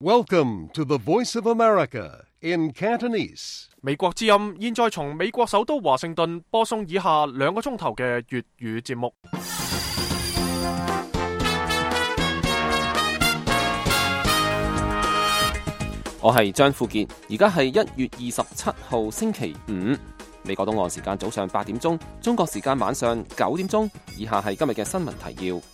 Welcome to the Voice of America in Cantonese. 美國之音現在從美國首都華盛頓播送以下2個鐘頭嘅粵語節目。 我係張富傑，而家係1月27號星期五，美國東岸時間早上8點鐘，中國時間晚上9點鐘。以下係今日嘅新聞提要。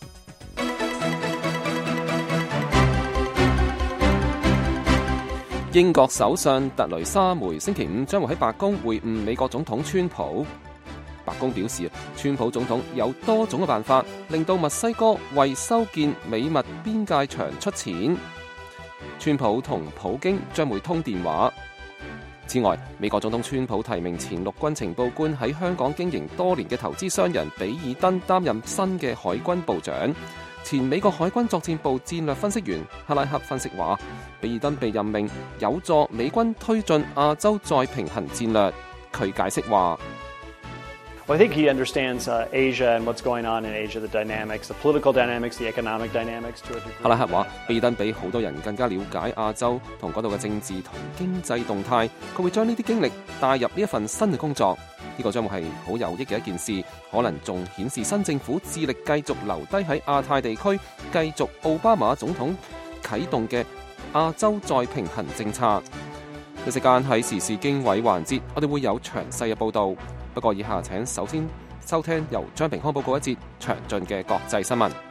英國首相特雷莎梅星期五將會喺白宮會晤美國總統川普。白宮表示，川普總統有多種嘅辦法令到墨西哥為修建美墨邊界牆出錢。川普同普京將會通電話。此外，美國總統川普提名前陸軍情報官喺香港經營多年嘅投資商人比爾登擔任新嘅海軍部長。前美國海軍作戰部戰略分析員克拉克分析話，比爾登被任命有助美軍推進亞洲再平衡戰略。佢解釋話 Well, I think he understands Asia and what's going on in Asia, the dynamics, the political dynamics, the economic dynamics to a degree. 克拉克話，比爾登比好多人更加了解亞洲同嗰度嘅政治同經濟動態，佢會將呢啲經歷帶入呢一份新嘅工作。呢個將會係好有益嘅一件事，可能仲顯示新政府致力繼續留低喺亞太地區，繼續奧巴馬總統啟動嘅亞洲再平衡政策。呢時間喺時事經緯環節，我哋會有詳細嘅報導。不過以下請首先收聽由張平康報告一節詳盡嘅國際新聞。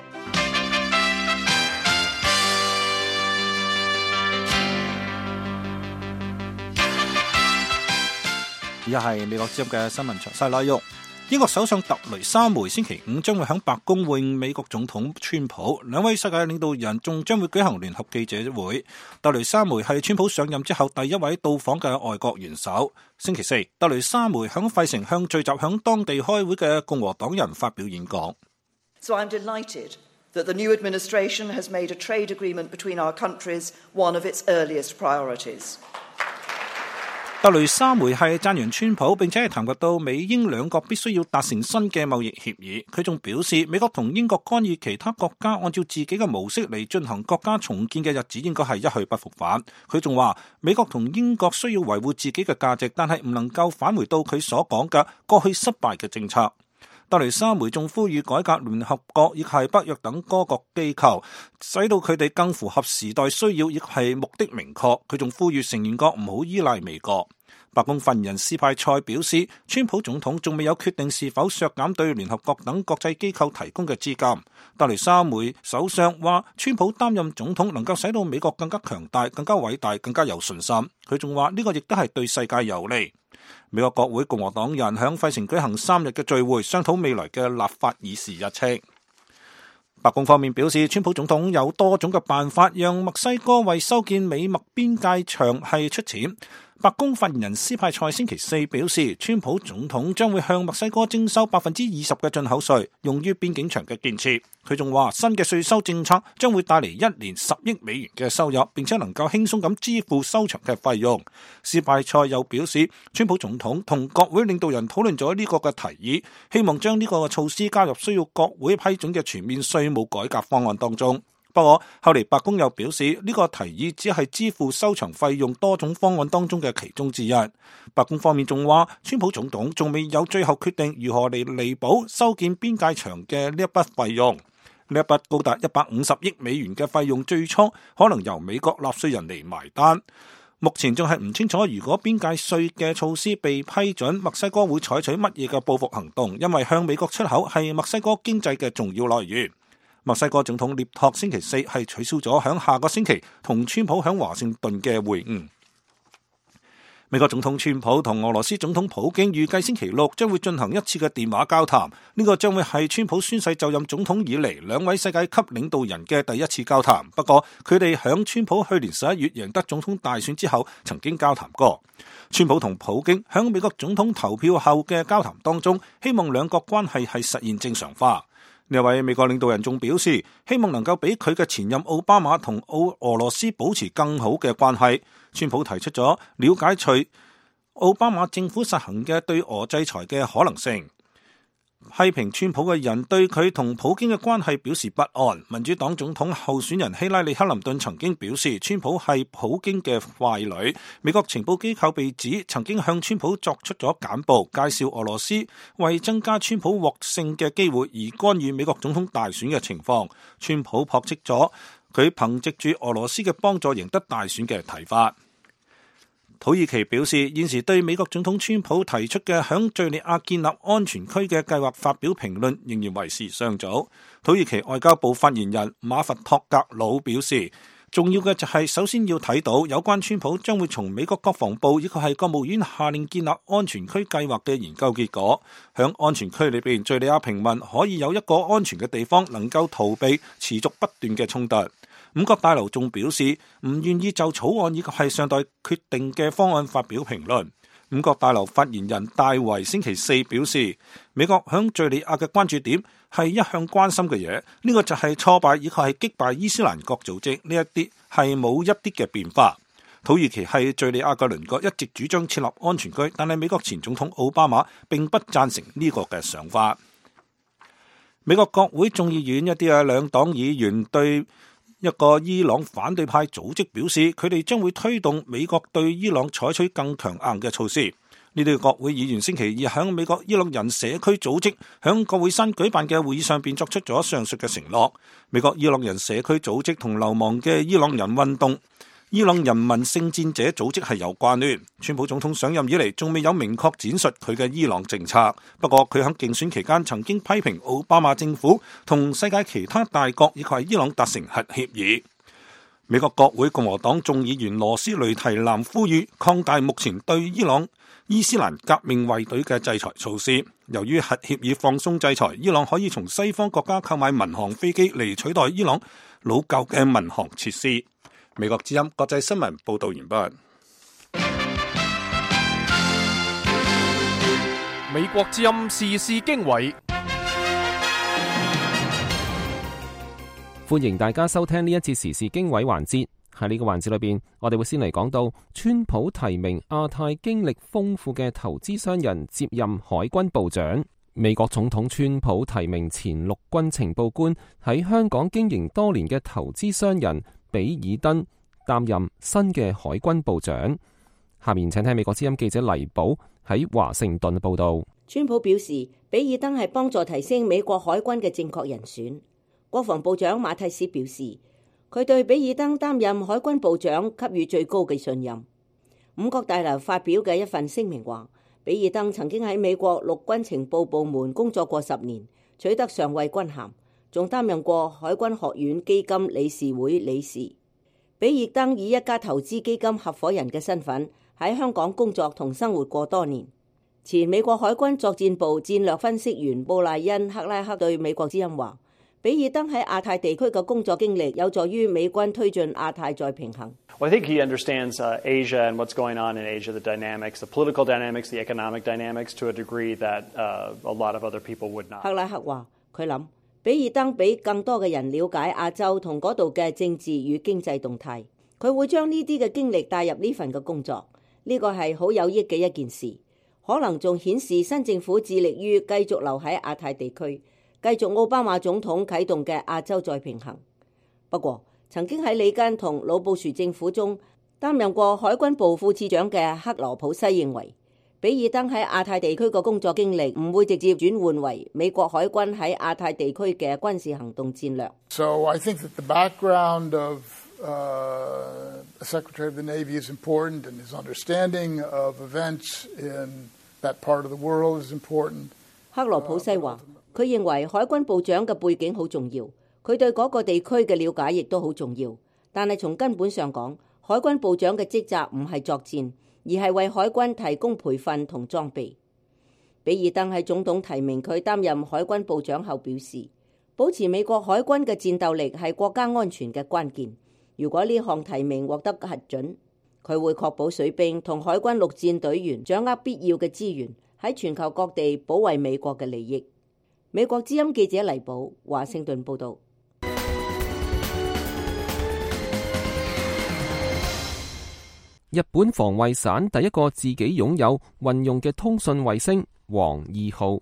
以下係美國之音嘅新聞詳細內容。英國首相特雷莎梅星期五將會喺白宮會晤美國總統川普，兩位世界領導人仲將會舉行聯合記者會。特雷莎梅係川普上任之後第一位到訪嘅外國元首。星期四，特雷莎梅喺費城向聚集喺當地開會嘅共和黨人發表演講。 So I'm delighted that the new administration has made a trade agreement between our countries one of its earliest priorities. 特雷莎梅係讚揚川普，並且係談及到美英兩國必須要達成新嘅貿易協議。佢仲表示，美國同英國干預其他國家按照自己嘅模式嚟進行國家重建嘅日子應該係一去不復返。佢仲話，美國同英國需要維護自己嘅價值，但係唔能夠返回到佢所講嘅過去失敗嘅政策。特雷莎梅仲呼籲改革聯合國亦係北約等多國機構，使到佢哋更符合時代需要，亦係目的明確。佢仲呼籲成員國唔好依賴美國。白宮發言人斯派塞表示，川普總統仲未有決定是否削減對聯合國等國際機構提供嘅資金。特雷莎梅首相話，川普擔任總統能夠使到美國更加強大、更加偉大、更加有信心。佢仲話呢個亦都係對世界有利。美國國會共和黨人響費城舉行3日嘅聚會，商討未來嘅立法議事日程。白宮方面表示，川普總統有多種嘅辦法讓墨西哥為修建美墨邊界牆係出錢。白宮發言人斯派塞星期四表示，川普總統將會向墨西哥徵收 20% 嘅進口稅，用於邊境牆嘅建設。佢仲話，新嘅稅收政策將會帶嚟1年10億美元嘅收入，並且能夠輕鬆咁支付收牆嘅費用。斯派塞又表示，川普總統同國會領導人討論咗呢個嘅提議，希望將呢個嘅措施加入需要國會批准嘅全面稅務改革方案當中。不過後嚟白宮又表示，呢個提議只係支付收牆費用多種方案當中嘅其中之一。白宮方面仲話，川普總統仲未有最後決定如何嚟彌補修建邊界牆嘅呢一筆費用。呢一筆高達150億美元嘅費用，最初可能由美國納稅人嚟埋單。目前仲係唔清楚，如果邊界稅嘅措施被批准，墨西哥會採取乜嘢嘅報復行動，因為向美國出口係墨西哥經濟嘅重要來源。墨西哥總統涅托星期四係取消咗響下個星期同川普響華盛頓嘅會晤。美國總統川普同俄羅斯總統普京預計星期六將會進行一次嘅電話交談，呢個將會係川普宣誓就任總統以嚟兩位世界級領導人嘅第一次交談。不過佢哋響川普去年11月贏得總統大選之後曾經交談過。川普同普京響美國總統投票後嘅交談當中，希望兩國關係係實現正常化。呢位美國領導人仲表示，希望能夠比佢嘅前任奧巴馬同俄羅斯保持更好嘅關係。川普提出咗了解隨奧巴馬政府實行嘅對俄制裁嘅可能性。 批評川普嘅人對佢同普京嘅關係表示不安。民主黨總統候選人希拉里·克林頓曾經表示，川普係普京嘅壞女。美國情報機構被指曾經向川普作出咗簡報，介紹俄羅斯為增加川普獲勝嘅機會而干預美國總統大選嘅情況。川普駁斥咗佢憑藉住俄羅斯嘅幫助贏得大選嘅睇法。土耳其表示，現時對美國總統川普提出嘅響敘利亞建立安全區嘅計劃發表評論，仍然為時尚早。土耳其外交部發言人馬弗托格魯表示，重要嘅就係首先要睇到有關川普將會從美國國防部以及係國務院下令建立安全區計劃嘅研究結果。響安全區裏邊，敘利亞平民可以有一個安全嘅地方，能夠逃避持續不斷嘅衝突。五角大樓仲表示唔願意就草案以及係尚待決定嘅方案發表評論。五角大樓發言人戴維星期四表示，美國響敘利亞嘅關注點係一向關心嘅嘢，呢個就係挫敗以及係擊敗伊斯蘭國組織，呢一啲係冇一啲嘅變化。土耳其係敘利亞嘅鄰國，一直主張設立安全區，但係美國前總統奧巴馬並不贊成呢個嘅想法。美國國會眾議院一啲兩黨議員對一個伊朗反對派組織表示，佢哋將會推動美國對伊朗採取更強硬嘅措施。呢啲國會議員星期二響美國伊朗人社區組織響國會山舉辦嘅會議上邊作出咗上述嘅承諾。美國伊朗人社區組織同流亡嘅伊朗人運動伊朗人民聖戰者組織係有關聯。川普總統上任以嚟仲未有明確展述佢嘅伊朗政策，不過佢喺競選期間曾經批評奧巴馬政府同世界其他大國以及係伊朗達成核協議。美國國會共和黨眾議員羅斯雷提南呼籲擴大目前對伊朗伊斯蘭革命衛隊嘅制裁措施。由於核協議放鬆制裁，伊朗可以從西方國家購買民航飛機嚟取代伊朗老舊嘅民航設施。美國之音國際新聞報道完畢。 美國之音時事經緯， 歡迎大家收聽呢一節時事經緯環節。喺呢個環節裏邊，我哋會先嚟講到川普提名亞太經歷豐富嘅投資商人接任海軍部長。美國總統川普提名前陸軍情報官喺香港經營多年嘅投資商人比爾登擔任新嘅海軍部長。下面請聽美國之音記者黎寶喺華盛頓報道。 川普表示，比爾登係幫助提升美國海軍嘅正確人選。國防部長馬蒂斯表示，佢對比爾登擔任海軍部長給予最高嘅信任。五角大樓發表嘅一份聲明話，比爾登曾經喺美國陸軍情報部門工作過10年，取得上尉軍銜，仲擔任過海軍學院基金理事會理事。比爾登以一家投資基金合夥人嘅身份喺香港工作同生活過多年。前美國海軍作戰部戰略分析員布萊恩·克拉克對美國之音話，比爾登喺亞太地區嘅工作經歷有助於美軍推進亞太再平衡。 Well, I think he understands Asia and what's going on in Asia, the dynamics, the political dynamics, the economic dynamics to a degree that a lot of other people would not. 克拉克話，佢諗比爾登比更多嘅人了解亞洲同嗰度嘅政治與經濟動態，佢會將呢啲嘅經歷帶入呢份嘅工作，呢個係好有益嘅一件事，可能仲顯示新政府致力於繼續留喺亞太地區，繼續奧巴馬總統啟動嘅亞洲再平衡。不過，曾經喺里根同老布殊政府中擔任過海軍部副次長嘅克羅普西認為，比爾登喺亞太地區嘅工作經歷唔會直接轉換為美國海軍喺亞太地區嘅軍事行動戰略。 So I think that the background of Secretary of the Navy is important, and his understanding of events in that part of the world is important. 克羅普西話，佢認為海軍部長嘅背景好重要，佢對嗰個地區嘅了解亦都好重要。但係從根本上講，海軍部長嘅職責唔係作戰，而係為海軍提供培訓同裝備。比爾登喺總統提名佢擔任海軍部長後表示，保持美國海軍嘅戰鬥力係國家安全嘅關鍵。如果呢項提名獲得核准，佢會確保水兵同海軍陸戰隊員掌握必要嘅資源，喺全球各地保衛美國嘅利益。美國之音記者黎寶，華盛頓報道。 日本防衛省第一個自己擁有運用嘅通訊衛星黃2號，呢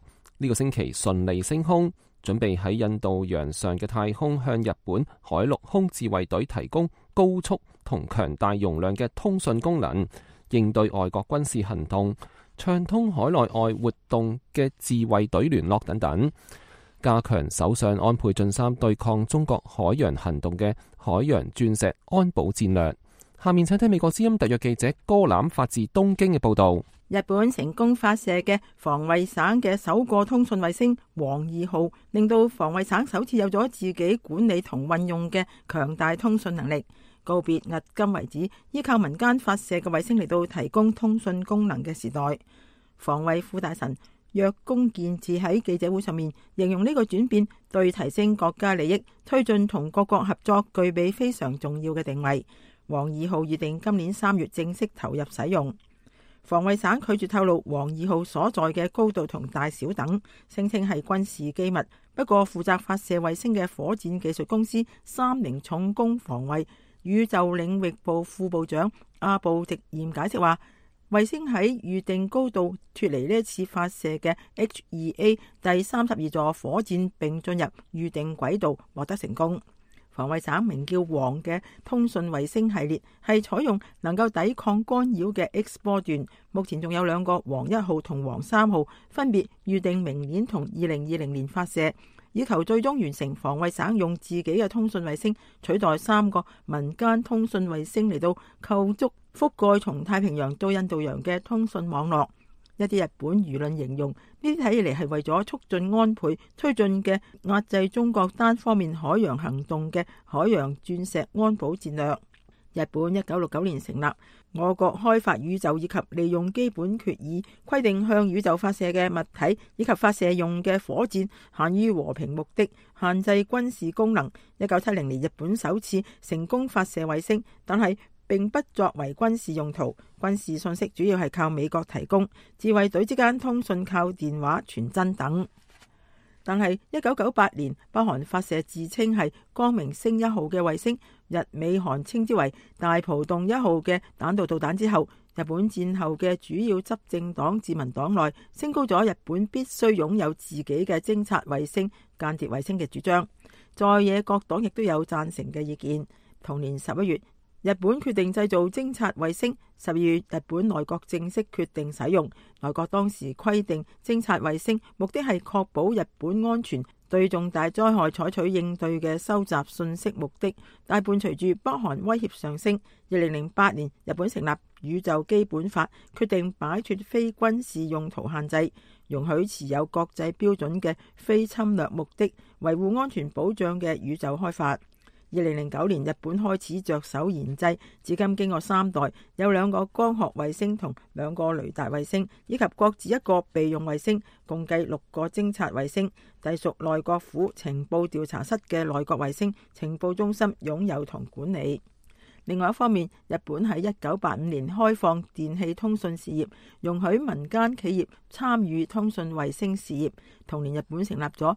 呢個星期順利升空，準備喺印度洋上嘅太空向日本海陸空自衛隊提供高速同強大容量嘅通訊功能，應對外國軍事行動，暢通海內外活動嘅自衛隊聯絡等等，加強首相安倍晉三對抗中國海洋行動嘅海洋鑽石安保戰略。下面請聽美國之音特約記者哥欖發自東京嘅報道。 日本成功發射嘅防衛省嘅首個通訊衛星黃2號，令到防衛省首次有咗自己管理同運用嘅強大通訊能力，告別迄今為止依靠民間發射嘅衛星嚟到提供通訊功能嘅時代。防衛副大臣若宮健治喺記者會上面形容呢個轉變對提升國家利益、推進同各國合作具備非常重要嘅定位。黃2號預定今年3月正式投入使用。防衛省拒絕透露黃2號所在嘅高度同大小等，聲稱係軍事機密。不過負責發射衛星嘅火箭技術公司三菱重工防衛宇宙領域部副部長阿布直彥解釋話，衛星喺預定高度脫離呢一次發射嘅 H2A 第32座火箭並進入預定軌道，獲得成功。防衛省名叫黃嘅通訊衛星系列係採用能夠抵抗干擾嘅 X 波段，目前仲有2個黃1號同黃3號，分別預定明年同2020年發射，以求最終完成防衛省用自己嘅通訊衛星取代3個民間通訊衛星嚟到構築覆蓋從太平洋到印度洋嘅通訊網絡。一啲日本輿論形容呢啲睇起嚟係為咗促進安倍推進嘅壓制中國單方面海洋行動嘅海洋鑽石安保戰略。日本1969年成立，我國開發宇宙以及利用基本決議規定向宇宙發射嘅物體以及發射用嘅火箭限於和平目的，限制軍事功能。1970年日本首次成功發射衛星，但係並不作為軍事用途，軍事信息主要係靠美國提供，自衛隊之間通訊靠電話傳真等。但係1998年北韓發射自稱係光明星1號嘅衛星，日美韓稱之為大浦洞1號嘅彈道導彈之後，日本戰後嘅主要執政黨自民黨內升高咗日本必須擁有自己嘅偵察衛星、間諜衛星嘅主張，在野各黨亦都有贊成嘅意見。同年11月，日本決定製造偵察衛星，12月日本內閣正式決定使用。內閣當時規定偵察衛星目的係確保日本安全，對重大災害採取應對嘅收集信息目的。但伴隨住北韓威脅上升，2008年日本成立宇宙基本法，決定擺脫非軍事用途限制，容許持有國際標準嘅非侵略目的、維護安全保障嘅宇宙開發。2009年日本開始着手研製，至今經過3代，有2個光學衛星同2個雷達衛星，以及各自1個備用衛星，共計6個偵察衛星，隸屬內閣府情報調查室嘅內閣衛星情報中心擁有同管理。另外一方面，日本喺1985年開放電氣通訊事業，容許民間企業參與通訊衛星事業。同年，日本成立咗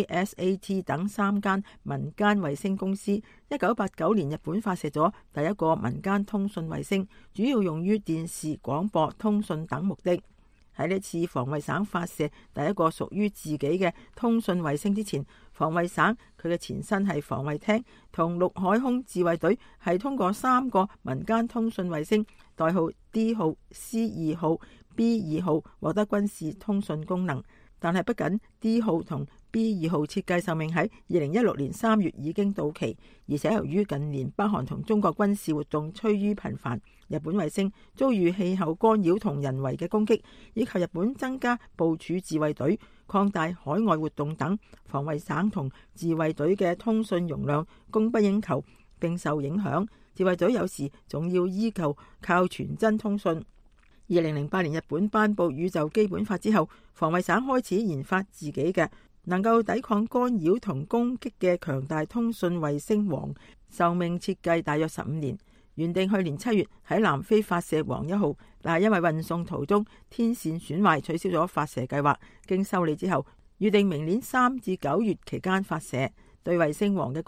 JSAT 等3間民間衛星公司。1989年，日本發射咗第1個民間通訊衛星，主要用於電視、廣播、通訊等目的。喺呢次防衛省發射第1個屬於自己嘅通訊衛星之前，防衛省佢嘅前身係防衛廳同陸海空自衛隊係通過3個民間通訊衛星，代號 D 號、C2號、B2號獲得軍事通訊功能。但係不僅 D 號同 B2號設計壽命喺2016年3月已經到期，而且由於近年北韓同中國軍事活動趨於頻繁，日本衛星遭遇氣候干擾同人為嘅攻擊，以及日本增加部署自衛隊、擴大海外活動等，防衛省同自衛隊嘅通訊容量供不應求，並受影響。自衛隊有時仲要依舊靠傳真通訊。2008年日本頒布宇宙基本法之後，防衛省開始研發自己嘅能夠抵抗干擾同攻擊嘅強大通訊衛星黃，壽命設計大約15年，原定去年7月喺南非發射黃1號，但係因為運送途中天線損壞，取消咗發射計劃。經修理之後，預定明年3至9月期間發射。對衛星黃嘅功能，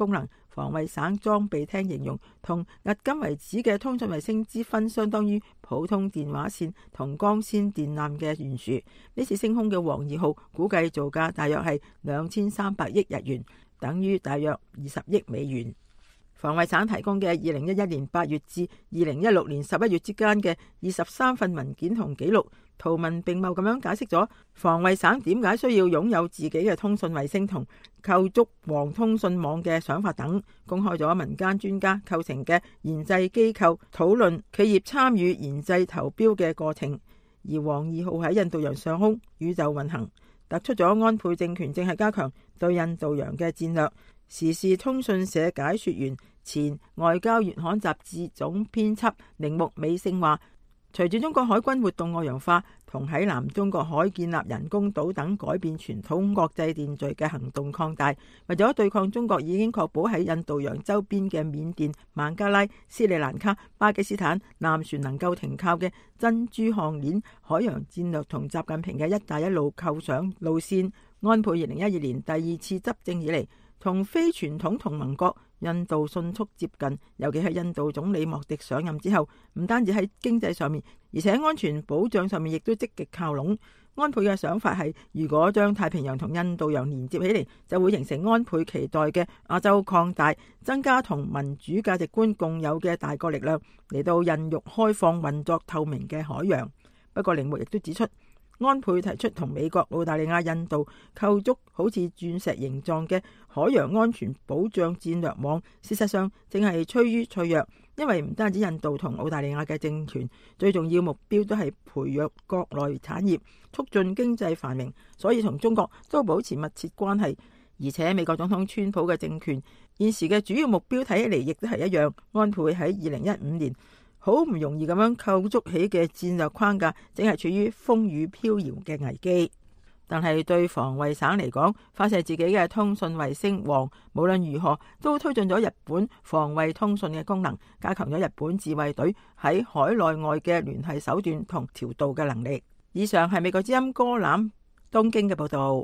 防衛省裝備廳形容，同迄今為止嘅通訊衛星之分相當於普通電話線同光纖電纜嘅懸殊。呢次升空嘅王2號估計造價大約係2300億日元，等於大約20億美元。防衛省提供嘅2011年8月至2016年11月之間嘅23份文件同記錄，圖文並茂咁樣解釋咗防衛省點解需要擁有自己嘅通訊衛星同構築黃通訊網嘅想法等，公開咗民間專家構成嘅研製機構討論企業參與研製投標嘅過程。而王2號喺印度洋上空宇宙運行，突出咗安倍政權正係加強對印度洋嘅戰略。時事通訊社解說員、前外交月刊雜誌總編輯鈴木美勝話，隨住中國海軍活動外洋化同喺南中國海建立人工島等改變傳統國際秩序嘅行動擴大，為咗對抗中國已經確保喺印度洋周邊嘅緬甸、孟加拉、斯里蘭卡、巴基斯坦艦船能夠停靠嘅珍珠項鏈海洋戰略同習近平嘅一帶一路構想路線，安倍2012年第2次執政以嚟，同非傳統同盟國印度迅速接近，尤其係印度總理莫迪上任之後，唔單止喺經濟上面，而且安全保障上面亦都積極靠攏。安倍嘅想法係，如果將太平洋同印度洋連接起嚟，就會形成安倍期待嘅亞洲擴大、增加同民主價值觀共有嘅大國力量，嚟到孕育開放、運作透明嘅海洋。不過鈴木亦都指出，安倍提出同美國、澳大利亞、印度構築好似鑽石形狀嘅海洋安全保障戰略網，事實上正係趨於脆弱，因為唔單止印度同澳大利亞嘅政權，最重要目標都係培育國內產業，促進經濟繁榮，所以同中國都保持密切關係。而且美國總統川普嘅政權現時嘅主要目標睇起嚟亦都係一樣，安倍喺2015年好唔容易咁樣構築起嘅戰略框架，正係處於風雨飄搖嘅危機。但係對防衛省嚟講，發射自己嘅通訊衛星王，無論如何都推進咗日本防衛通訊嘅功能，加強咗日本自衛隊喺海內外嘅聯繫手段同調度嘅能力。以上係美國之音歌欖東京嘅報道。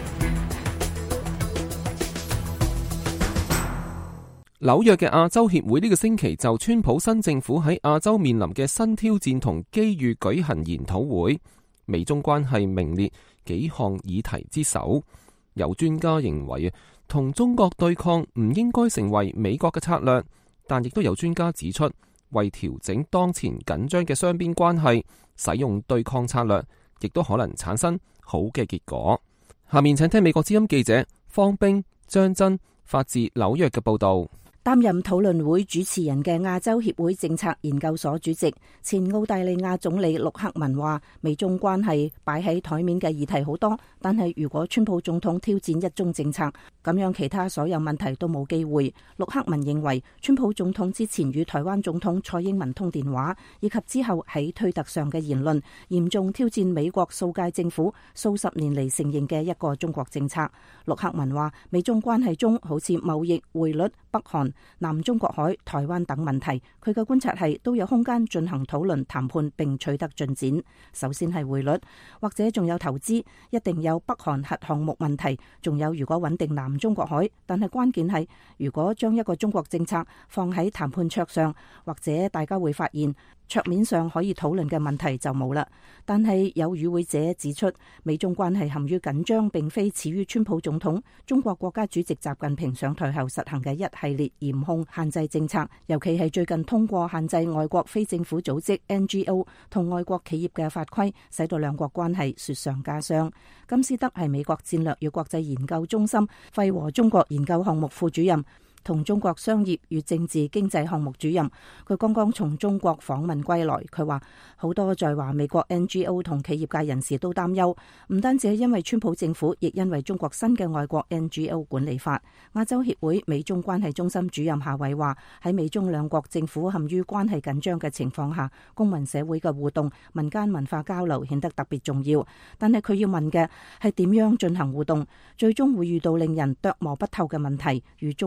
紐約嘅亞洲協會呢個星期就川普新政府喺亞洲面臨嘅新挑戰同機遇舉行研討會，美中關係名列幾項議題之首。有專家認為同中國對抗唔應該成為美國嘅策略，但亦都有專家指出，為調整當前緊張嘅雙邊關係，使用對抗策略亦都可能產生好嘅結果。下面請聽美國之音記者方冰、張真發自紐約嘅報道。 擔任討論會主持人嘅亞洲協會政策研究所主席、前澳大利亞總理陸克文話，美中關係擺喺台面嘅議題好多，但係如果川普總統挑戰一中政策，咁樣其他所有問題都冇機會。陸克文認為，川普總統之前與台灣總統蔡英文通電話，以及之後喺推特上嘅言論，嚴重挑戰美國數屆政府數十年嚟承認嘅一個中國政策。陸克文話，美中關係中好似貿易、匯率、北韓、南中國海、台灣等問題，佢嘅觀察係都有空間進行討論談判並取得進展。首先係匯率，或者仲有投資，一定有北韓核項目問題，仲有如果穩定南中國海。但係關鍵係，如果將一個中國政策放喺談判桌上，或者大家會發現桌面上可以討論嘅問題就冇啦。但係有與會者指出，美中關係陷於緊張並非始於川普總統，中國國家主席習近平上台後實行嘅一系列嚴控限制政策，尤其係最近通過限制外國非政府組織 NGO 同外國企業嘅法規，使到兩國關係雪上加霜。金斯德係美國戰略與國際研究中心費和中國研究項目副主任，同中國商業與政治經濟項目主任，佢剛剛從中國訪問歸來。佢話好多在華美國 NGO 同企業界人士都擔憂，唔單止係因為川普政府，亦因為中國新嘅外國 NGO 管理法。亞洲協會美中關係中心主任夏偉話，喺美中兩國政府陷於關係緊張嘅情況下，公民社會嘅互動、民間文化交流顯得特別重要。但係佢要問嘅係點樣進行互動，最終會遇到令人琢磨不透嘅問題，與中國接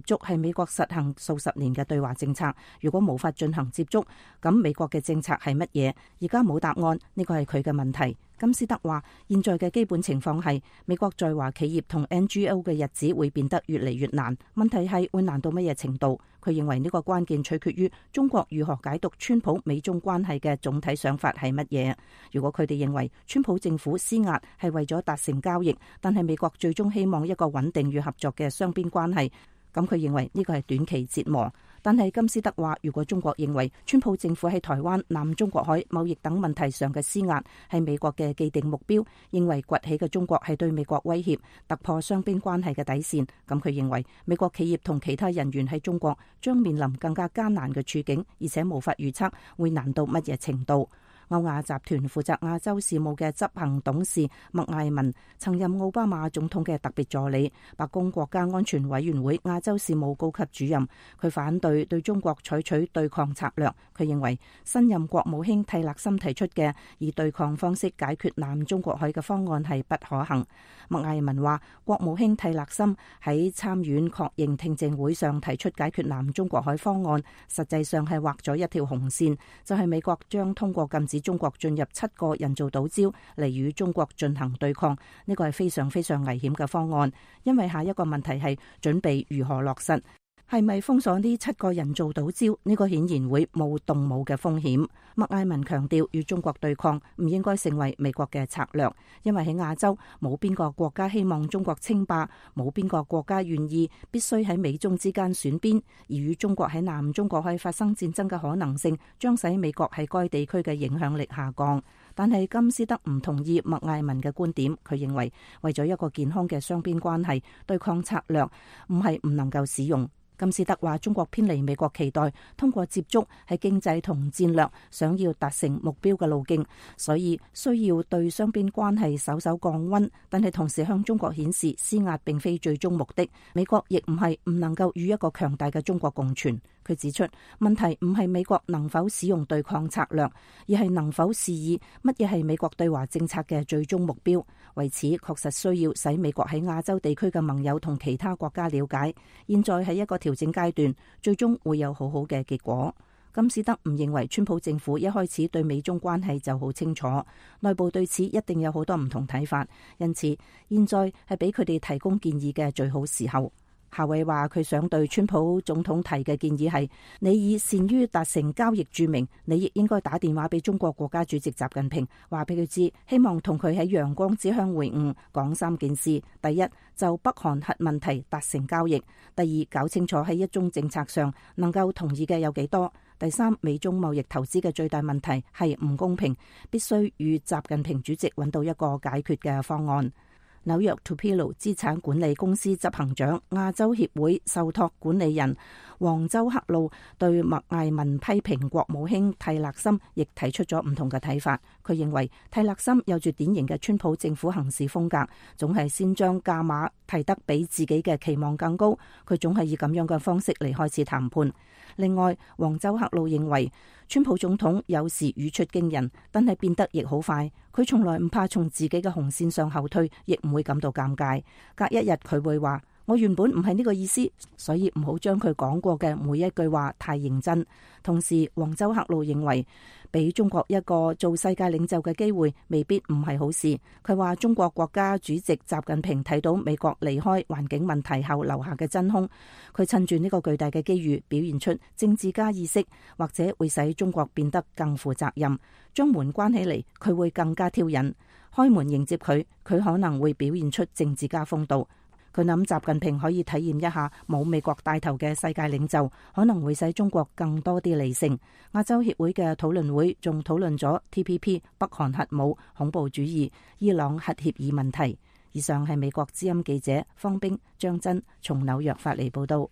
觸係美國實行數十年嘅對華政策。如果無法進行接觸，咁美國嘅政策係乜嘢？而家冇答案，呢個係佢嘅問題。金斯德話：現在嘅基本情況係美國在華企業同 NGO 嘅日子會變得越嚟越難。問題係會難到乜嘢程度？佢認為呢個關鍵取決於中國如何解讀川普美中關係嘅總體想法係乜嘢。如果佢哋認為川普政府施壓係為咗達成交易，但係美國最終希望一個穩定與合作嘅雙邊關係，咁佢認為呢個係短期折磨。但係金斯德話，如果中國認為川普政府喺台灣、南中國海貿易等問題上嘅施壓係美國嘅既定目標，認為崛起嘅中國係對美國威脅，突破雙邊關係嘅底線，咁佢認為美國企業同其他人員喺中國將面臨更加艱難嘅處境，而且無法預測會難到乜嘢程度。歐亞集團負責亞洲事務嘅執行董事麥艾文曾任奧巴馬總統嘅特別助理，白宮國家安全委員會亞洲事務高級主任。佢反對對中國採取對抗策略。佢認為新任國務卿蒂勒森提出嘅以對抗方式解決南中國海嘅方案係不可行。麥艾文話，國務卿蒂勒森喺參院確認聽證會上提出解決南中國海方案，實際上係畫咗一條紅線，就係美國將通過禁止中國進入7個人造島礁嚟與中國進行對抗。呢個係非常非常危險嘅方案，因為下一個問題係準備如何落實。係咪封鎖呢7個人造島礁？呢個顯然會冇動武嘅風險。麥艾文強調，與中國對抗唔應該成為美國嘅策略，因為喺亞洲冇邊個國家希望中國稱霸，冇邊個國家願意必須喺美中之間選邊，而與中國喺南中國海發生戰爭嘅可能性，將使美國喺該地區嘅影響力下降。但係金斯德唔同意麥艾文嘅觀點，佢認為為咗一個健康嘅雙邊關係，對抗策略唔係唔能夠使用。金斯德話，中國偏離美國期待通過接觸喺經濟同戰略想要達成目標嘅路徑，所以需要對雙邊關係稍稍降溫，但係同時向中國顯示施壓並非最終目的。美國亦唔係唔能夠與一個強大嘅中國共存。佢指出，問題唔係美國能否使用對抗策略，而係能否示意乜嘢係美國對華政策嘅最終目標。為此，確實需要使美國喺亞洲地區嘅盟友同其他國家了解。現在係一個調整階段，最終會有好好嘅結果。金斯德唔認為川普政府一開始對美中關係就好清楚，內部對此一定有好多唔同睇法，因此現在係俾佢哋提供建議嘅最好時候。夏偉話，佢想對川普總統提嘅建議係：你以善於達成交易著名，你亦應該打電話俾中國國家主席習近平，話俾佢知，希望同佢喺陽光之鄉會晤，講3件事。第一，就北韓核問題達成交易；第二，搞清楚喺一中政策上能夠同意嘅有幾多；第三，美中貿易投資嘅最大問題係唔公平，必須與習近平主席揾到一個解決嘅方案。紐約 Tupelo 資產管理公司執行長、亞洲協會受託管理人黃州克路對麥艾文批評國務卿蒂勒森亦提出咗唔同嘅睇法。佢認為蒂勒森有住典型嘅川普政府行事風格，總係先將價碼提得比自己嘅期望更高，佢總係以咁樣嘅方式嚟開始談判。另外，黃州克路認為川普總統有時語出驚人，但係變得亦好快。佢從來唔怕從自己嘅紅線上後退，亦唔會感到尷尬。隔一日佢會話：我原本唔係呢個意思，所以唔好將佢講過嘅每一句話太認真。同時，黃州克路認為俾中國一個做世界領袖嘅機會未必唔係好事。佢話中國國家主席習近平睇到美國離開環境問題後留下嘅真空，佢趁住呢個巨大嘅機遇表現出政治家意識，或者會使中國變得更負責任。將門關起嚟，佢會更加挑釁；開門迎接佢，佢可能會表現出政治家風度。佢諗習近平可以體驗一下冇美國帶頭嘅世界領袖，可能會使中國更多啲理性。亞洲協會嘅討論會仲討論咗 TPP、北韓核武、恐怖主義、伊朗核協議問題。以上係美國之音記者方冰、張真從紐約發嚟報道。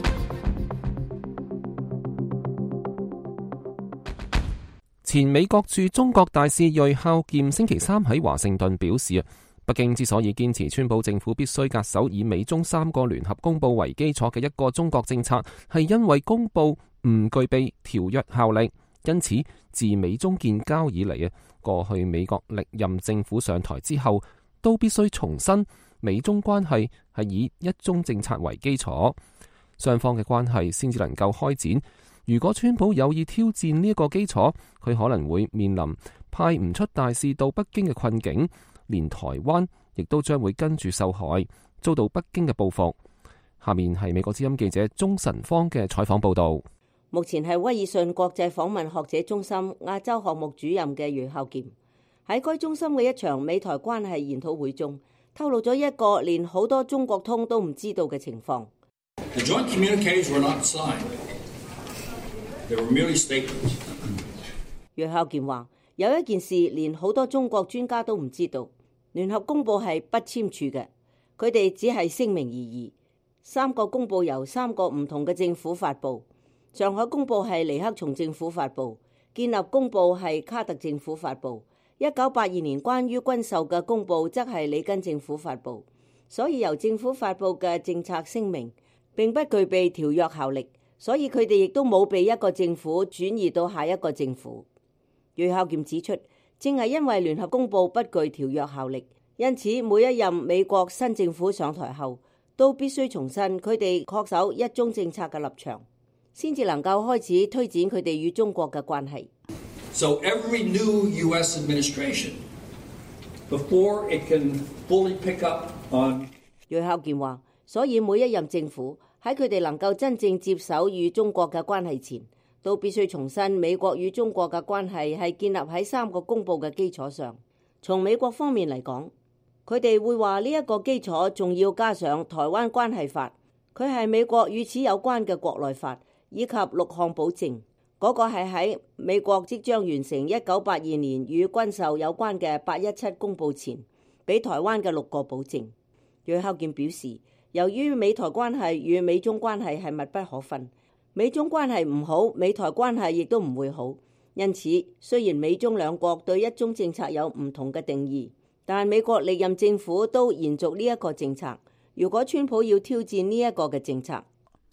前美國駐中國大使瑞孝劍星期三喺華盛頓表示，北京之所以堅持川普政府必須恪守以美中3個聯合公報為基礎嘅一個中國政策，係因為公報唔具備條約效力。因此，自美中建交以嚟，過去美國歷任政府上台之後，都必須重申美中關係係以一中政策為基礎。 雙方嘅關係先至能夠開展。如果川普有意挑戰呢一個基礎，佢可能會面臨派唔出大使到北京嘅困境，連台灣亦都將會跟住受害，遭到北京嘅報復。下面係美國之音記者鍾晨芳嘅採訪報導。 目前係威爾遜國際訪問學者中心亞洲項目主任嘅余孝劍喺該中心嘅一場美台關係研討會中，透露咗一個連好多中國通都唔知道嘅情況。 The joint communiques were not signed. They were merely statements. 余孝劍話：有一件事連好多中國專家都唔知道，聯合公報係不簽署嘅，佢哋只係聲明而已。三個公報由三個唔同嘅政府發布。上海公報係尼克松政府發布，建立公報係卡特政府發布，1982年關於軍售嘅公報則係里根政府發布。所以由政府發布嘅政策聲明並不具備條約效力，所以佢哋亦都冇被一個政府轉移到下一個政府。余孝劍指出，正係因為聯合公報不具條約效力，因此每一任美國新政府上台後都必須重申佢哋恪守一中政策嘅立場，先至能夠開始推展佢哋與中國嘅關係。 So every new U.S. administration, before it can fully pick up on， 余孝劍話，所以每一任政府喺佢哋能夠真正接手與中國嘅關係前，都必須重申美國與中國嘅關係係建立喺三個公報嘅基礎上。從美國方面嚟講，佢哋會話呢一個基礎仲要加上台灣關係法，佢係美國與此有關嘅國內法，以及6項保證。嗰個係喺美國即將完成1982年與軍售有關嘅817公報前，俾台灣嘅6個保證。余孝劍表示，由於美台關係與美中關係係密不可分，美中關係唔好，美台關係亦都唔會好。因此，雖然美中兩國對一中政策有唔同嘅定義，但美國歷任政府都延續呢一個政策。如果川普要挑戰呢一個嘅政策，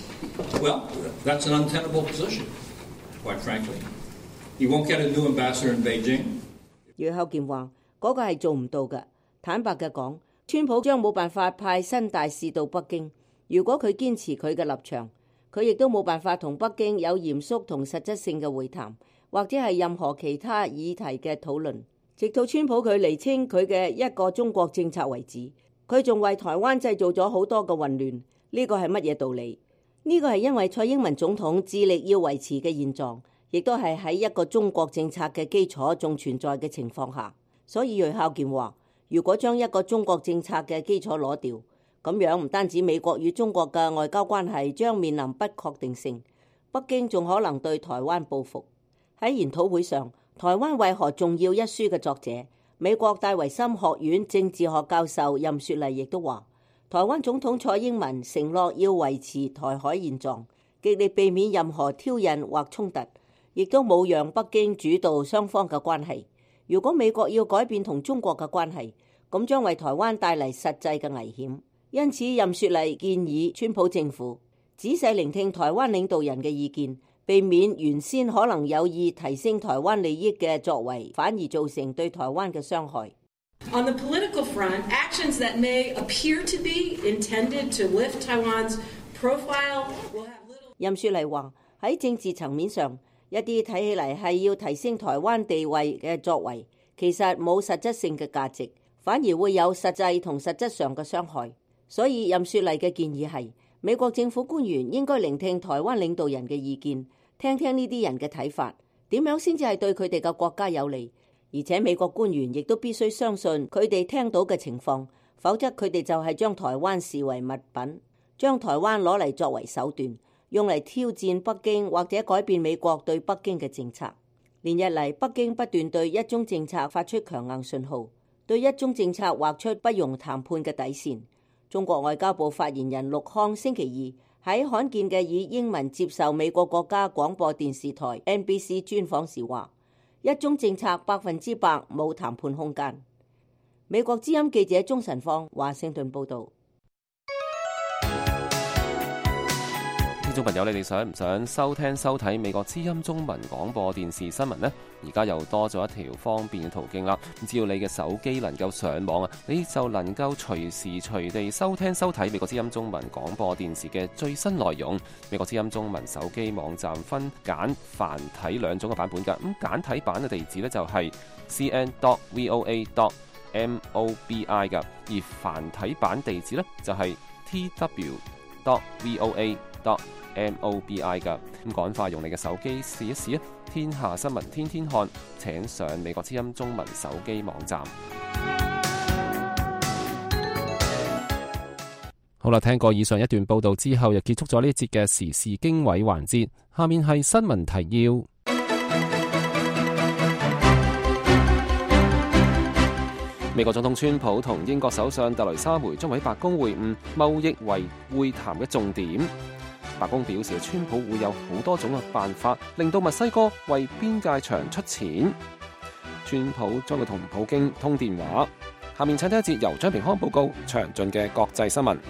well, that's an untenable position, quite frankly. You won't get a new ambassador in Beijing. 余孝劍話：嗰個係做唔到嘅。坦白嘅講，川普將冇辦法派新大使到北京。如果佢堅持佢嘅立場，佢亦都冇辦法同北京有嚴肅同實質性嘅會談，或者係任何其他議題嘅討論。直到川普佢釐清佢嘅一個中國政策為止，佢仲為台灣製造咗好多嘅混亂。呢個係乜嘢道理？呢個係因為蔡英文總統致力要維持嘅現狀，亦都係喺一個中國政策嘅基礎仲存在嘅情況下。所以余孝劍話，如果將一個中國政策嘅基礎攞掉，咁樣唔單止美國與中國嘅外交關係將面臨不確定性，北京仲可能對台灣報復。喺研討會上，台灣為何重要一書嘅作者，美國戴維森學院政治學教授任雪麗亦都話，台灣總統蔡英文承諾要維持台海現狀，極力避免任何挑釁或衝突，亦都冇讓北京主導雙方嘅關係。如果美國要改變同中國嘅關係，咁將為台灣帶嚟實際嘅危險。因此，任雪麗建議川普政府仔細聆聽台灣領導人嘅意見，避免原先可能有意提升台灣利益嘅作為，反而造成對台灣嘅傷害。 On the political front, actions that may appear to be intended to lift Taiwan's profile will have little... 任雪麗話，喺政治層面上，一啲睇起嚟係要提升台灣地位嘅作為，其實冇實質性嘅價值，反而會有實際同實質上嘅傷害。所以任雪麗嘅建議係，美國政府官員應該聆聽台灣領導人嘅意見，聽聽呢啲人嘅睇法，點樣先至係對佢哋嘅國家有利。而且美國官員亦都必須相信佢哋聽到嘅情況，否則佢哋就係將台灣視為物品，將台灣攞嚟作為手段，用嚟挑戰北京或者改變美國對北京嘅政策。連日嚟，北京不斷對一中政策發出強硬信號，對一中政策劃出不容談判嘅底線。中國外交部發言人陸康星期二喺罕見嘅以英文接受美國國家廣播電視台 NBC 專訪時話，一中政策100%冇談判空間。美國之音記者鍾晨芳華盛頓報道。 聽眾朋友，你哋想唔想收聽收睇美國之音中文廣播電視新聞呢？而家又多咗一條方便嘅途徑啦。只要你嘅手機能夠上網啊，你就能夠隨時隨地收聽收睇美國之音中文廣播電視嘅最新內容。美國之音中文手機網站分簡繁體兩種嘅版本㗎。咁簡體版嘅地址呢，就係 cn.voa.mobi 㗎，而繁體版地址呢，就係 tw.voa.mobi 噶。咁趕快用你嘅手機試一試啊！天下新聞天天看，請上美國之音中文手機網站。好啦，聽過以上一段報道之後，又結束咗呢一節嘅時事經緯環節。下面係新聞提要。美國總統川普同英國首相特蕾莎梅將喺白宮會晤，貿易為會談嘅重點。白宮表示，川普會有好多種嘅辦法，令到墨西哥為邊界牆出錢。川普將會同普京通電話。下面請聽一節由張平康報告詳盡嘅國際新聞。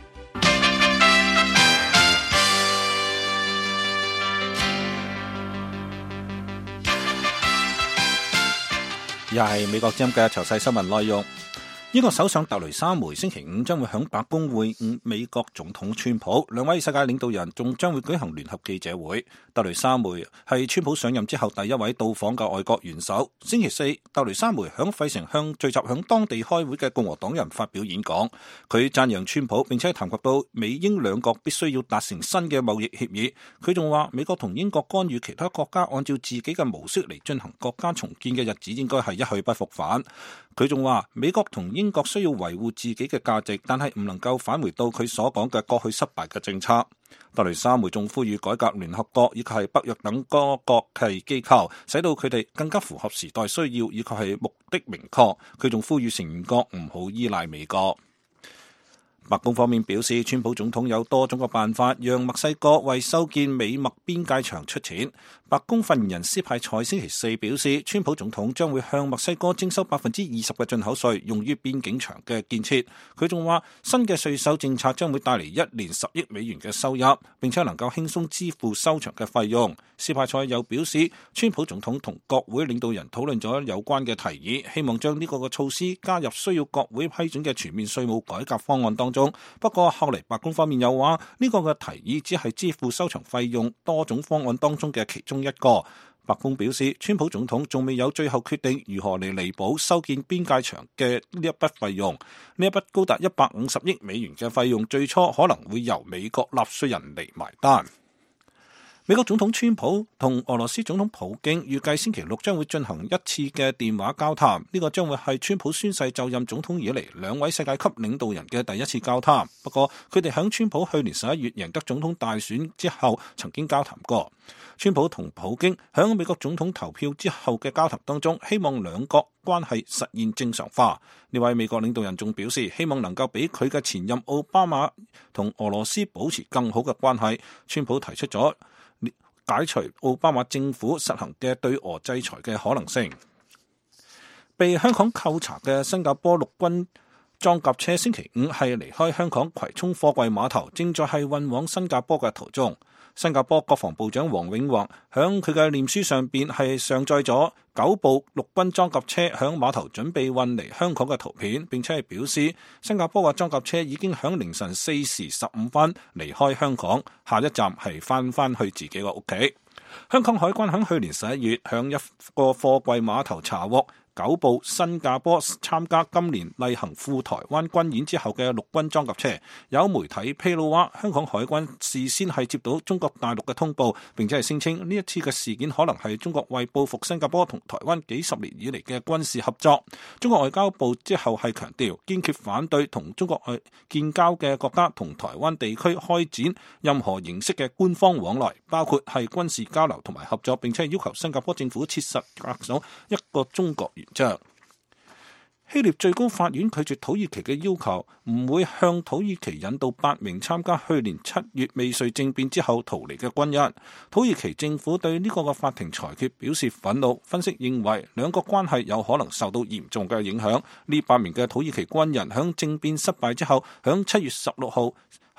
又係美國之音嘅詳細新聞內容。英國首相特蕾莎梅星期五將會響白宮會晤美國總統川普，兩位世界領導人仲將會舉行聯合記者會。特蕾莎梅係川普上任之後第一位到訪嘅外國元首。星期四，特蕾莎梅響費城向聚集響當地開會嘅共和黨人發表演講，佢讚揚川普，並且談及到美英兩國必須要達成新嘅貿易協議。佢仲話美國同英國干預其他國家按照自己嘅模式嚟進行國家重建嘅日子應該係一去不復返。佢仲話美國同英國需要維護自己嘅價值，但係唔能夠返回到佢所講嘅過去失敗嘅政策。特蕾莎梅仲呼籲改革聯合國以及係北約等多國際機構，使到佢哋更加符合時代需要，以及係目的明確。佢仲呼籲成員國唔好依賴美國。白宮方面表示，川普總統有多種嘅辦法讓墨西哥為修建美墨邊界牆出錢。白宮發言人斯派塞星期四表示，川普總統將會向墨西哥徵收 20% 嘅進口稅，用於邊境牆嘅建設。佢仲話，新嘅稅收政策將會帶嚟一年10億美元嘅收入，並且能夠輕鬆支付收牆嘅費用。斯派塞又表示，川普總統同國會領導人討論咗有關嘅提議，希望將呢個措施加入需要國會批准嘅全面稅務改革方案當中。不過後嚟白宮方面又話，呢個嘅提議只係支付收牆費用多種方案當中嘅其中一個。白宮表示，川普總統仲未有最後決定如何嚟彌補修建邊界牆嘅呢一筆費用。呢一筆高達150億美元嘅費用，最初可能會由美國納稅人嚟埋單。美國總統川普同俄羅斯總統普京預計星期六將會進行一次嘅電話交談，呢個將會係川普宣誓就任總統以嚟兩位世界級領導人嘅第一次交談。不過佢哋響川普去年11月贏得總統大選之後曾經交談過。川普同普京響美國總統投票之後嘅交談當中，希望兩國關係實現正常化。呢位美國領導人仲表示，希望能夠比佢嘅前任奧巴馬同俄羅斯保持更好嘅關係。川普提出咗解除奧巴馬政府實行嘅對俄制裁嘅可能性。被香港扣查嘅新加坡陸軍裝甲車星期五係離開香港葵涌貨櫃碼頭，正在係運往新加坡嘅途中。新加坡國防部長黃永華響佢嘅臉書上邊係上載咗9部陸軍裝甲車響碼頭準備運嚟香港嘅圖片，並且係表示新加坡嘅裝甲車已經響凌晨4時15分離開香港，下一站係翻去自己嘅屋企。香港海關響去年11月向一個貨櫃碼頭查獲9部新加坡參加今年例行赴台灣軍演之後嘅陸軍裝甲車。有媒體披露話，香港海關事先係接到中國大陸嘅通報，並且係聲稱呢一次嘅事件可能係中國為報復新加坡同台灣幾十年以嚟嘅軍事合作。中國外交部之後係強調，堅決反對同中國建交嘅國家同台灣地區開展任何形式嘅官方往來，包括係軍事交流同埋合作，並且係要求新加坡政府切實恪守一個中國原則。希臘最高法院拒絕土耳其嘅要求，唔會向土耳其引渡8名參加去年7月未遂政變之後逃離嘅軍人。土耳其政府對呢個嘅法庭裁決表示憤怒，分析認為兩國關係有可能受到嚴重嘅影響。呢8名嘅土耳其軍人響政變失敗之後，響7月16號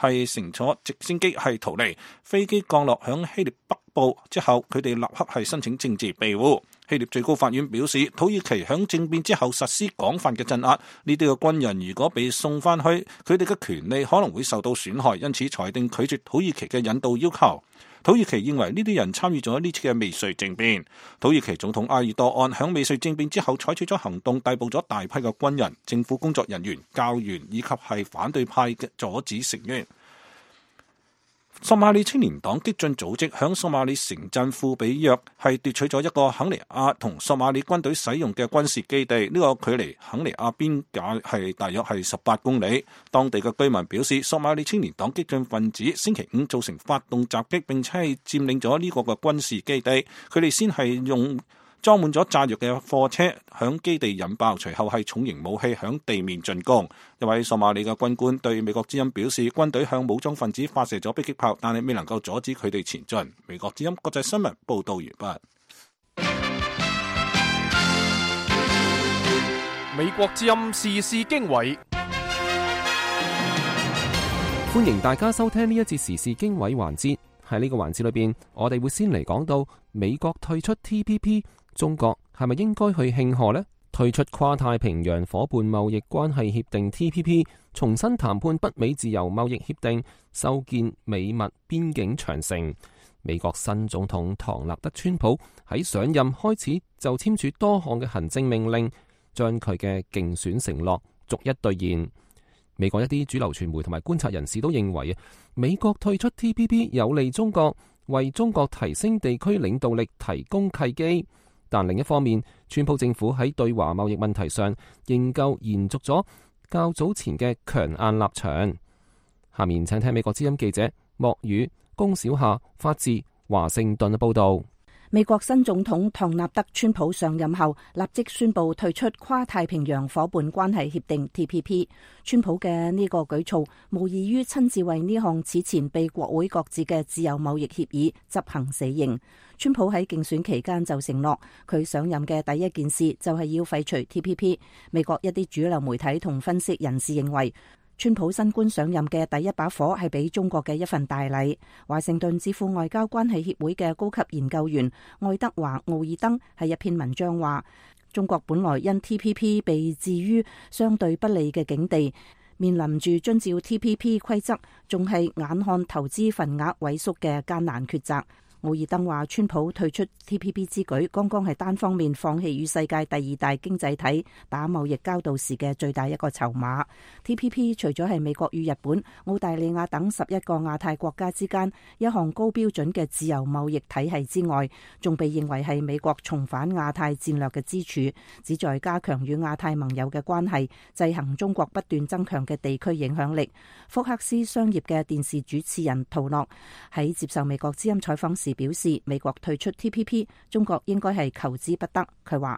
係乘坐直升機係逃離，飛機降落響希臘北部之後，佢哋立刻係申請政治庇護。希臘最高法院表示，土耳其響政變之後實施廣泛嘅鎮壓，呢啲嘅軍人如果被送翻去，佢哋嘅權利可能會受到損害，因此裁定拒絕土耳其嘅引渡要求。土耳其認為呢啲人參與咗呢次嘅未遂政變。土耳其總統埃爾多安響未遂政變之後採取咗行動，逮捕咗大批嘅軍人、政府工作人員、教員以及係反對派嘅阻止成員。索馬里青年黨激進組織響索馬里城鎮庫比約係奪取咗一個肯尼亞同索馬里軍隊使用嘅軍事基地，呢個距離肯尼亞邊界係大約係18公里。當地嘅居民表示，索馬里青年黨激進分子星期五造成發動襲擊，並且係佔領咗呢個嘅軍事基地。佢哋先係用裝滿咗炸藥嘅貨車響基地引爆，隨後係重型武器響地面進攻。一位索馬里嘅軍官對美國之音表示，軍隊向武裝分子發射咗迫擊炮，但係未能夠阻止佢哋前進。美國之音國際新聞報道完畢。 美國之音時事經緯， 歡迎大家收聽呢一節時事經緯環節。喺呢個環節裏邊，我哋會先嚟講到美國退出 TPP。中國係咪應該去慶賀呢？退出跨太平洋夥伴貿易關係協定 TPP， 重新談判北美自由貿易協定，修建美墨邊境長城。美國新總統唐納德川普喺上任開始就簽署多項嘅行政命令，將佢嘅競選承諾逐一兌現。美國一啲主流傳媒同埋觀察人士都認為，美國退出 TPP 有利中國，為中國提升地區領導力提供契機。但另一方面，川普政府喺對華貿易問題上仍舊延續咗較早前嘅強硬立場。下面請聽美國之音記者莫宇、龔小夏發自華盛頓嘅報道。 美國新總統唐納德川普上任後，立即宣布退出跨太平洋夥伴關係協定 TPP。川普嘅呢個舉措，無異於親自為呢項此前被國會擱置嘅自由貿易協議執行死刑。川普喺競選期間就承諾，佢上任嘅第一件事就係要廢除 TPP。美國一啲主流媒體同分析人士認為，川普新官上任嘅第一把火係俾中國嘅一份大禮。華盛頓智庫外交關係協會嘅高級研究員愛德華·奧爾登喺一篇文章話，中國本來因 TPP 被置於相對不利嘅境地，面臨住遵照 TPP 規則，仲係眼看投資份額萎縮嘅艱難抉擇。奧爾登話，川普退出 TPP 之舉，剛剛係單方面放棄與世界第二大經濟體打貿易交道時嘅最大一個籌碼。TPP 除咗係美國與日本、澳大利亞等11個亞太國家之間一項高標準嘅自由貿易體系之外，仲被認為係美國重返亞太戰略嘅支柱，旨在加強與亞太盟友嘅關係，制衡中國不斷增強嘅地區影響力。福克斯商業嘅電視主持人陶諾喺接受美國之音採訪時表示，美國退出 TPP， 中國應該係求之不得。佢話：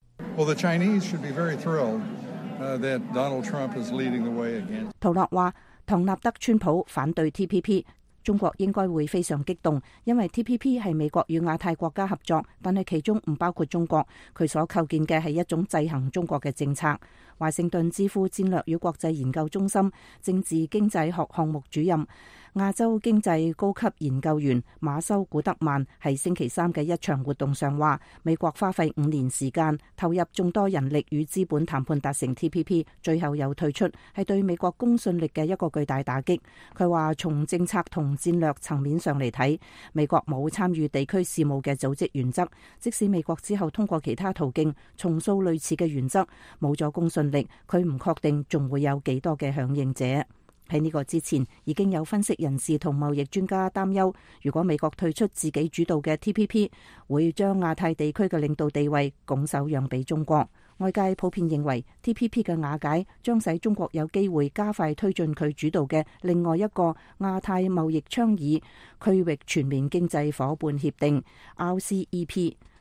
陶諾話，唐納德川普反對 TPP， 中國應該會非常激動，因為 TPP 係美國與亞太國家合作，但係其中唔包括中國。佢所構建嘅係一種制衡中國嘅政策。華盛頓智庫戰略與國際研究中心政治經濟學項目主任、亞洲經濟高級研究員馬修古德曼喺星期三嘅一場活動上話，美國花費5年時間，投入眾多人力與資本談判達成 TPP， 最後又退出，係對美國公信力嘅一個巨大打擊。佢話，從政策同戰略層面上嚟睇，美國冇參與地區事務嘅組織原則，即使美國之後通過其他途徑重塑類似嘅原則，冇咗公信力，佢唔確定仲會有幾多嘅響應者。喺呢個之前，已經有分析人士同貿易專家擔憂，如果美國退出自己主導嘅 TPP， 會將亞太地區嘅領導地位拱手讓俾中國。外界普遍認為 TPP 嘅瓦解將使中國有機會加快推進佢主導嘅另外一個亞太貿易倡議區域全面經濟夥伴協定 RCEP。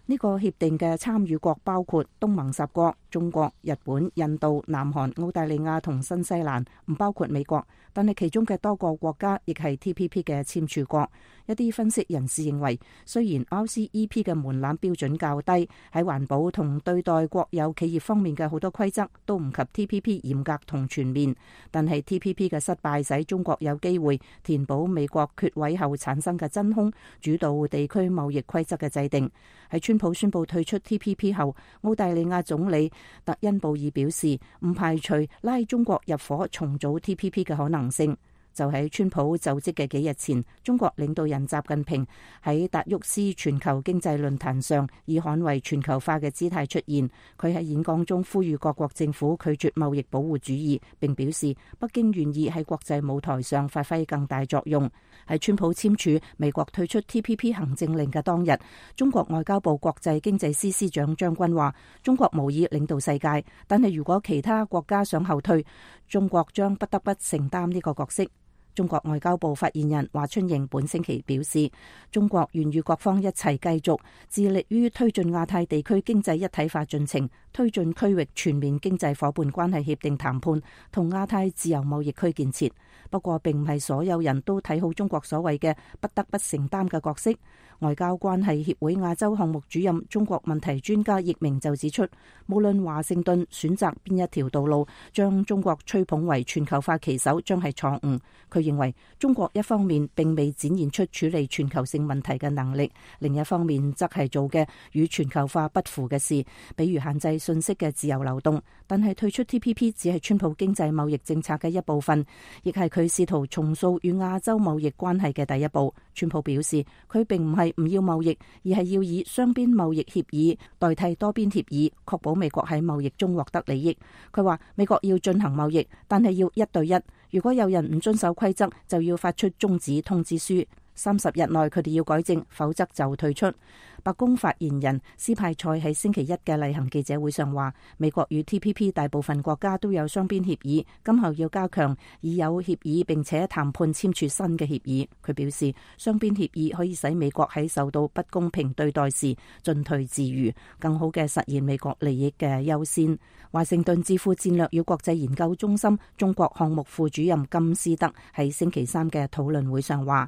呢個協定嘅參與國包括東盟10國、中國、日本、印度、南韓、澳大利亞同新西蘭，唔包括美國。但係其中嘅多個國家亦係 TPP 嘅簽署國。一啲分析人士認為，雖然 RCEP 嘅門檻標準較低，喺環保同對待國有企業方面嘅好多規則都唔及 TPP 嚴格同全面，但係 TPP 嘅失敗使中國有機會填補美國缺位後產生嘅真空，主導地區貿易規則嘅制定。喺川普宣布退出 TPP 後，澳大利亞總理特恩布爾表示，唔排除拉中國入伙重組 TPP 嘅可能性。就喺川普就職嘅幾日前，中國領導人習近平喺達沃斯全球經濟論壇上以捍衛全球化嘅姿態出現。佢喺演講中呼籲各國政府拒絕貿易保護主義，並表示北京願意喺國際舞台上發揮更大作用。喺川普簽署美國退出 TPP 行政令嘅當日，中國外交部國際經濟司司長張軍話：中國無意領導世界，但係如果其他國家想後退，中國將不得不承擔呢個角色。中國外交部發言人華春瑩本星期表示，中國願與各方一齊繼續致力於推進亞太地區經濟一體化進程，推進區域全面經濟夥伴關係協定談判同亞太自由貿易區建設。不過並唔係所有人都睇好中國所謂嘅不得不承擔嘅角色。外交關係協會亞洲項目主任、中國問題專家易明就指出，無論華盛頓選擇邊一條道路，將中國吹捧為全球化旗手將係錯誤。佢認為中國一方面並未展現出處理全球性問題嘅能力，另一方面則係做嘅與全球化不符嘅事，比如限制信息嘅自由流動。但係退出 TPP 只係川普經濟貿易政策嘅一部分，亦係佢試圖重塑與亞洲貿易關係嘅第一步。川普表示，佢並唔係唔要貿易，而係要以雙邊貿易協議代替多邊協議，確保美國喺貿易中獲得利益。佢話美國要進行貿易，但係要一對一，如果有人唔遵守規則，就要發出終止通知書。30日內佢哋要改正，否則就退出。白宮發言人斯派塞喺星期一嘅例行記者會上話，美國與 TPP 大部分國家都有雙邊協議，今後要加強已有協議並且談判簽署新嘅協議。佢表示，雙邊協議可以使美國喺受到不公平對待時進退自如，更好嘅實現美國利益嘅優先。華盛頓智庫戰略與國際研究中心中國項目副主任金斯德喺星期三嘅討論會上話，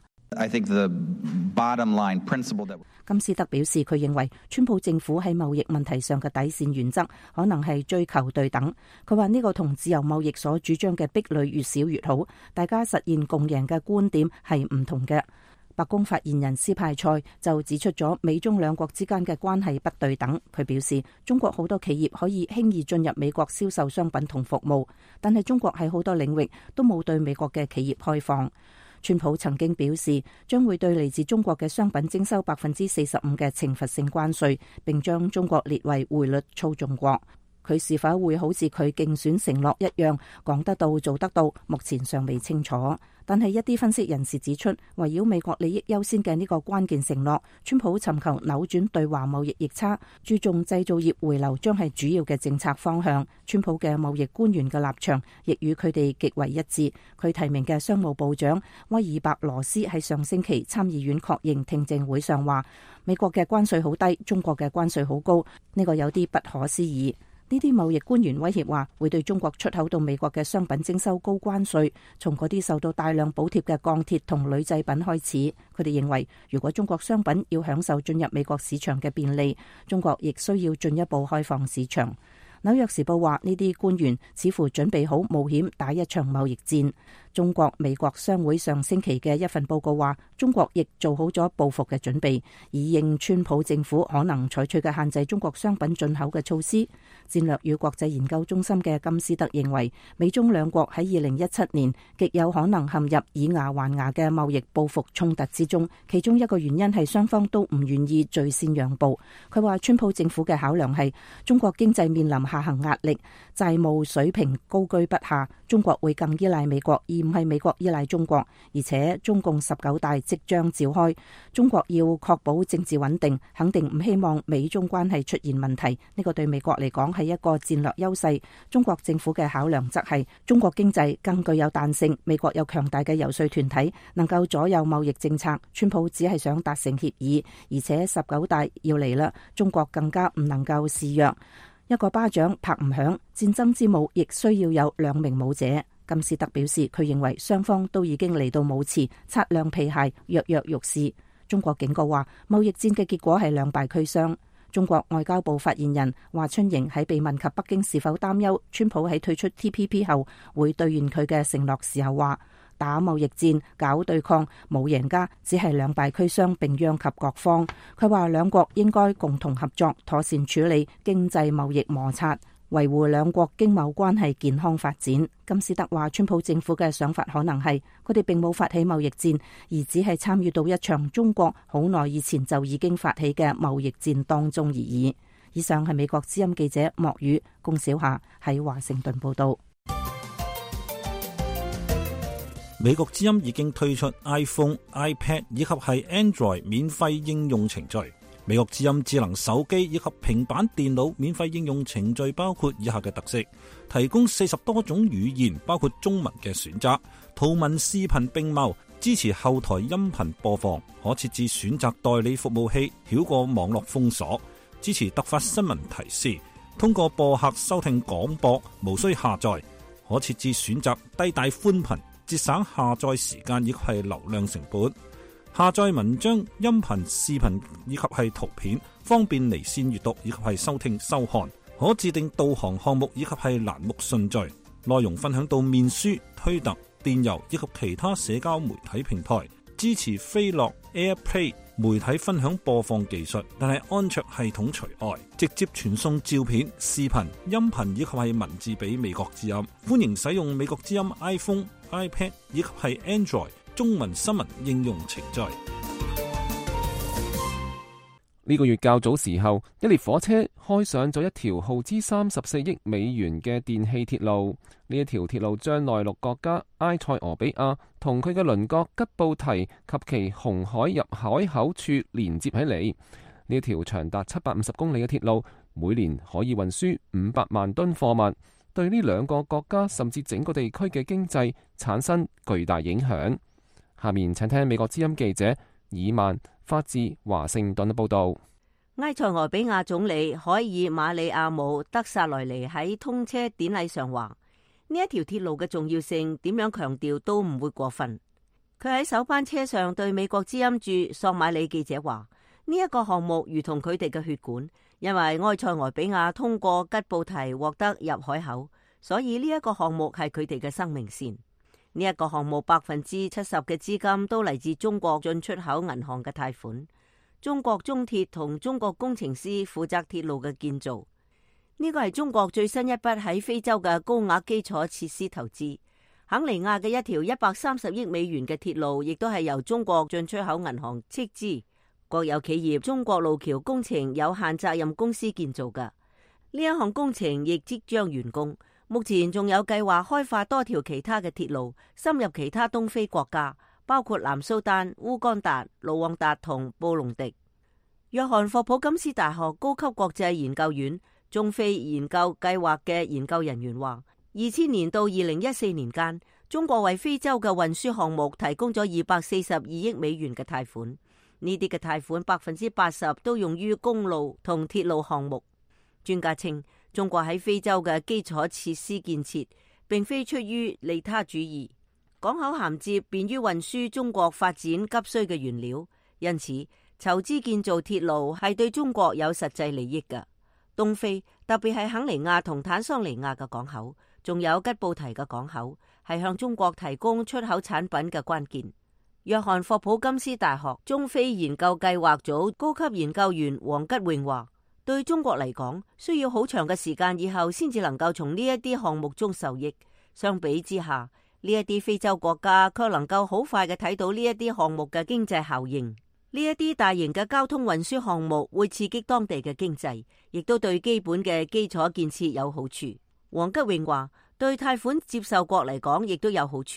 金斯德表示，佢認為川普政府喺貿易問題上嘅底線原則可能係追求對等。佢話呢個同自由貿易所主張嘅壁壘越少越好，大家實現共贏嘅觀點係唔同嘅。白宮發言人斯派塞就指出咗美中兩國之間嘅關係不對等。佢表示，中國好多企業可以輕易進入美國銷售商品同服務，但係中國喺好多領域都冇對美國嘅企業開放。川普曾經表示，將會對嚟自中國嘅商品徵收45%嘅懲罰性關稅，並將中國列為匯率操縱國。佢是否會好似佢競選承諾一樣講得到做得到，目前尚未清楚。但係一啲分析人士指出，圍繞美國利益優先嘅呢個關鍵承諾，川普尋求扭轉對華貿易逆差，注重製造業回流將係主要嘅政策方向。川普嘅貿易官員嘅立場亦與佢哋極為一致。佢提名嘅商務部長威爾伯羅斯喺上星期參議院確認聽證會上話，美國嘅關稅好低，中國嘅關稅好高，呢個有啲不可思議。呢啲貿易官員威脅話會對中國出口到美國嘅商品徵收高關稅，從嗰啲受到大量補貼嘅鋼鐵同鋁製品開始。佢哋認為，如果中國商品要享受進入美國市場嘅便利，中國亦需要進一步開放市場。紐約時報話，呢啲官員似乎準備好冒險打一場貿易戰。中國美國商會上星期嘅一份報告話，中國亦做好咗報復嘅準備，以應川普政府可能採取嘅限制中國商品進口嘅措施。戰略與國際研究中心嘅金斯德認為，美中兩國喺2017年極有可能陷入以牙還牙嘅貿易報復衝突之中，其中一個原因係雙方都唔願意最先讓步。佢話，川普政府嘅考量係中國經濟面臨下行壓力，債務水平高居不下，中國會更依賴美國以唔係美國依賴中國，而且中共19大即將召開，中國要確保政治穩定，肯定唔希望美中關係出現問題。呢個對美國嚟講係一個戰略優勢。中國政府嘅考量則係中國經濟更具有彈性，美國有強大嘅遊說團體，能夠左右貿易政策。川普只係想達成協議，而且19大要嚟啦，中國更加唔能夠示弱。一個巴掌拍唔響，戰爭之舞亦需要有2名舞者。金斯特表示，佢認為雙方都已經嚟到舞池，擦亮皮鞋，躍躍欲試。中國警告話，貿易戰嘅結果係兩敗俱傷。中國外交部發言人華春瑩喺被問及北京是否擔憂川普喺退出 TPP 後會兌現佢嘅承諾時候話，打貿易戰搞對抗冇贏家，只係兩敗俱傷，並殃及各方。佢話兩國應該共同合作，妥善處理經濟貿易摩擦，維護兩國經貿關係健康發展。金斯特話，川普政府嘅想法可能係佢哋並冇發起貿易戰，而只係參與到一場中國好耐以前就已經發起嘅貿易戰當中而已。以上係美國之音記者莫宇、龔小夏喺華盛頓報道。 美國之音已經推出 iPhone、iPad 以及係 Android 免費應用程序。美國之音智能手機以及平板電腦免費應用程序包括以下嘅特色：提供40多種語言，包括中文嘅選擇，圖文視頻並茂，支持後台音頻播放，可設置選擇代理服務器，繞過網絡封鎖，支持突發新聞提示，通過播客收聽廣播，無需下載，可設置選擇低帶寬頻，節省下載時間以及係流量成本。下載文章、音頻、視頻以及係圖片，方便離線閱讀以及係收聽收看。可自定導航項目以及係欄目順序。內容分享到面書、推特、電郵以及其他社交媒體平台。支持飛樂 AirPlay 媒體分享播放技術，但係安卓系統除外。直接傳送照片、視頻、音頻以及係文字俾美國之音。歡迎使用美國之音 iPhone、iPad 以及係 Android中文新聞應用程序。 呢個月較早時候，一列火車開上咗一條耗資34億美元嘅電氣鐵路。呢一條鐵路將內陸國家埃塞俄比亞同佢嘅鄰國吉布提及其紅海入海口處連接起嚟。呢一條長達750公里嘅鐵路，每年可以運輸500萬噸貨物，對呢兩個國家甚至整個地區嘅經濟產生巨大影響。下面請聽美國之音記者爾曼發自華盛頓嘅報道。 埃塞俄比亞總理海爾馬里亞姆德薩萊尼喺通車典禮上話：呢一條鐵路嘅重要性點樣強調都唔會過分。佢喺首班車上對美國之音駐索馬里記者話：呢一個項目如同佢哋嘅血管，因為埃塞俄比亞通過吉布提獲得入海口，所以呢一個項目係佢哋嘅生命線。呢一個項目70%嘅資金都嚟自中國進出口銀行嘅貸款。中國中鐵同中國工程師負責鐵路嘅建造。呢個係中國最新一筆喺非洲嘅高額基礎設施投資。肯尼亞嘅一條130億美元嘅鐵路，亦都係由中國進出口銀行斥資，國有企業中國路橋工程有限責任公司建造嘅。呢一項工程亦即將完工。目前仲有計劃開發多條其他嘅鐵路，深入其他東非國家，包括南蘇丹、烏干達、盧旺達同布隆迪。約翰霍普金斯大學高級國際研究院中非研究計劃嘅研究人員話，2000年到2014年間，中國為非洲嘅運輸項目提供咗242億美元嘅貸款。呢啲嘅貸款80%都用於公路同鐵路項目。專家稱，中國喺非洲嘅基礎設施建設並非出於利他主義，港口銜接便於運輸中國發展急需嘅原料，因此籌資建造鐵路係對中國有實際利益嘅。東非特別係肯尼亞同坦桑尼亞嘅港口，仲有吉布提嘅港口，係向中國提供出口產品嘅關鍵。約翰霍普金斯大學中非研究計劃組高級研究員黃吉永話，對中國嚟講，需要好長嘅時間以後先至能夠從呢一啲項目中受益。相比之下，呢一啲非洲國家卻能夠好快嘅睇到呢一啲項目嘅經濟效應。呢一啲大型嘅交通運輸項目會刺激當地嘅經濟，亦都對基本嘅基礎建設有好處。黃吉永話，對貸款接受國嚟講亦都有好處。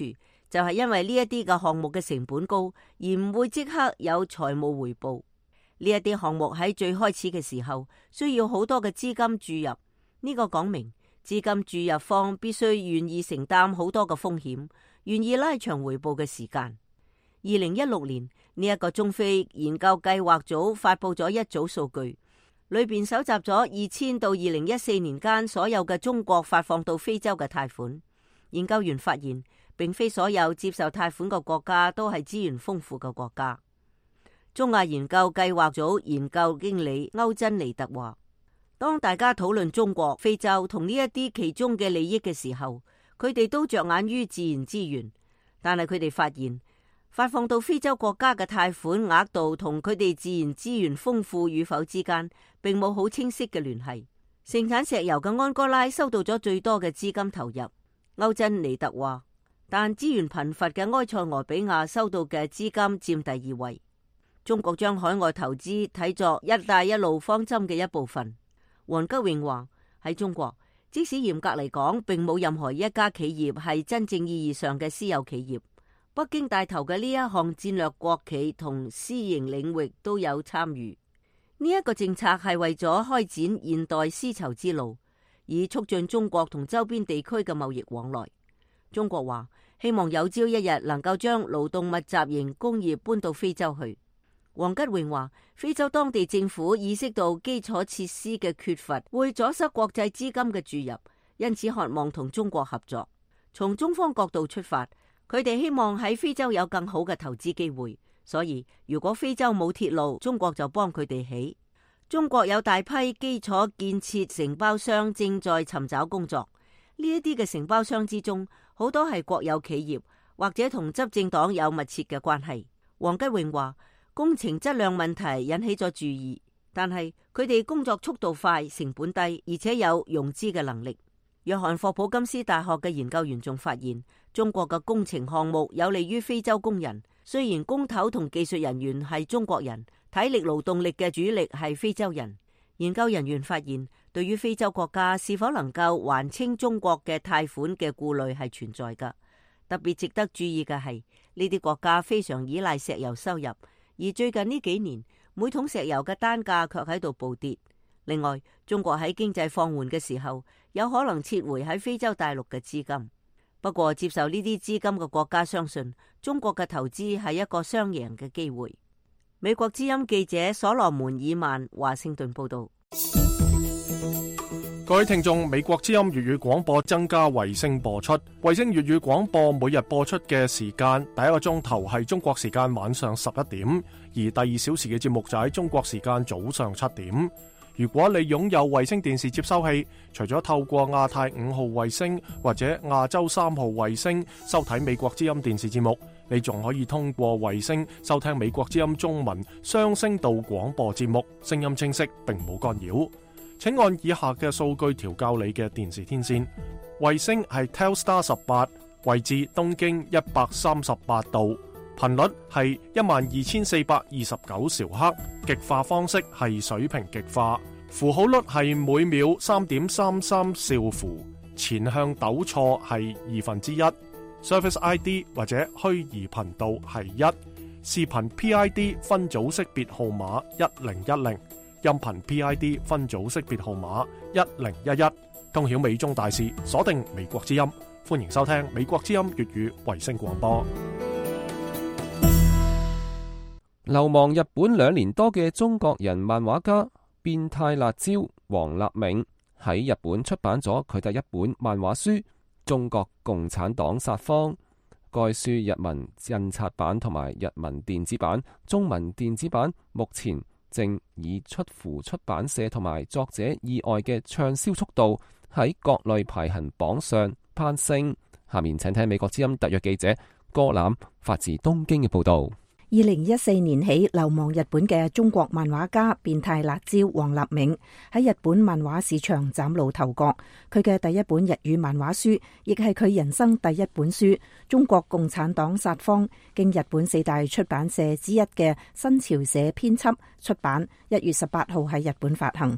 就係因為呢一啲嘅項目嘅成本高，而唔會即刻有財務回報。呢一啲項目喺最開始嘅時候需要好多嘅資金注入，呢個講明資金注入方必須願意承擔好多嘅風險，願意拉長回報嘅時間。2016年呢一個中非研究計劃組發佈咗一組數據，裏邊搜集咗2000到2014年間所有嘅中國發放到非洲嘅貸款。研究員發現，並非所有接受貸款嘅國家都係資源豐富嘅國家。中亞研究計劃組研究經理歐珍尼特話，當大家討論中國、非洲同呢一啲其中嘅利益嘅時候，佢哋都着眼於自然資源，但係佢哋發現發放到非洲國家嘅貸款額度同佢哋自然資源豐富與否之間並冇好清晰嘅聯繫。盛產石油嘅安哥拉收到咗最多嘅資金投入，歐珍尼特話，但資源貧乏嘅埃塞俄比亞收到嘅資金佔第2位。中國將海外投資睇作一帶一路方針嘅一部分。黃吉榮話，喺中國，即使嚴格嚟講，並冇任何一家企業係真正意義上嘅私有企業。北京帶頭嘅呢一項戰略國企同私營領域都有參與。呢一個政策係為咗開展現代絲綢之路，以促進中國同周邊地區嘅貿易往來。中國話希望有朝一日能夠將勞動密集型工業搬到非洲去。黃吉榮話，非洲當地政府意識到基礎設施嘅缺乏會阻塞國際資金嘅注入，因此渴望同中國合作。從中方角度出發，佢哋希望喺非洲有更好嘅投資機會，所以如果非洲冇鐵路，中國就幫佢哋起。中國有大批基礎建設承包商正在尋找工作，呢一啲嘅承包商之中，好多係國有企業或者同執政黨有密切嘅關係。黃吉榮話，工程質量問題引起咗注意，但係佢哋工作速度快、成本低，而且有融資嘅能力。約翰霍普金斯大學嘅研究員仲發現，中國嘅工程項目有利於非洲工人，雖然工頭同技術人員係中國人，體力勞動力嘅主力係非洲人。研究人員發現，對於非洲國家是否能夠還清中國嘅貸款嘅顧慮係存在㗎。特別值得注意嘅係，呢啲國家非常依賴石油收入，而最近呢幾年，每桶石油嘅單價卻喺度暴跌。另外，中國喺經濟放緩嘅時候，有可能撤回喺非洲大陸嘅資金。不過，接受呢啲資金嘅國家相信，中國嘅投資係一個雙贏嘅機會。美國之音記者所羅門爾曼華盛頓報道。 各位聽眾，美國之音粵語廣播增加衛星播出。衛星粵語廣播每日播出嘅時間，第一個鐘頭係中國時間晚上11點，而第2小時嘅節目就喺中國時間早上7點。如果你擁有衛星電視接收器，除咗透過亞太5號衛星或者亞洲3號衛星收睇美國之音電視節目，你仲可以通過衛星收聽美國之音中文雙聲道廣播節目，聲音清晰並冇干擾。請按以下嘅數據調校你嘅電視天線。衛星係 Telstar 18，位置東經138度，頻率係12429兆赫，極化方式係水平極化，符號率係每秒 3.33 兆符，前向抖錯係1/2，Service ID 或者虛擬頻道係1，視頻 PID 分組識別號碼1010。音頻 PID 分組識別號碼1011，通曉美中大事，鎖定美國之音，歡迎收聽美國之音粵語衛星廣播。 流亡日本2年多嘅中國人漫畫家變態辣椒黃立明喺日本出版咗佢第一本漫畫書《中國共產黨satire》。該書日文印刷版同埋日文電子版、中文電子版目前正以出乎出版社同埋作者意外嘅暢銷速度喺各類排行榜上攀升。下面請聽美國之音特約記者戈欖發自東京嘅報道。 2014年起流亡日本嘅中國漫畫家變態辣椒黃立明喺日本漫畫市場嶄露頭角。佢嘅第一本日語漫畫書，亦係佢人生第一本書《中國共產黨撒謊》，經日本4大出版社之一嘅新潮社編輯出版，1月18號喺日本發行。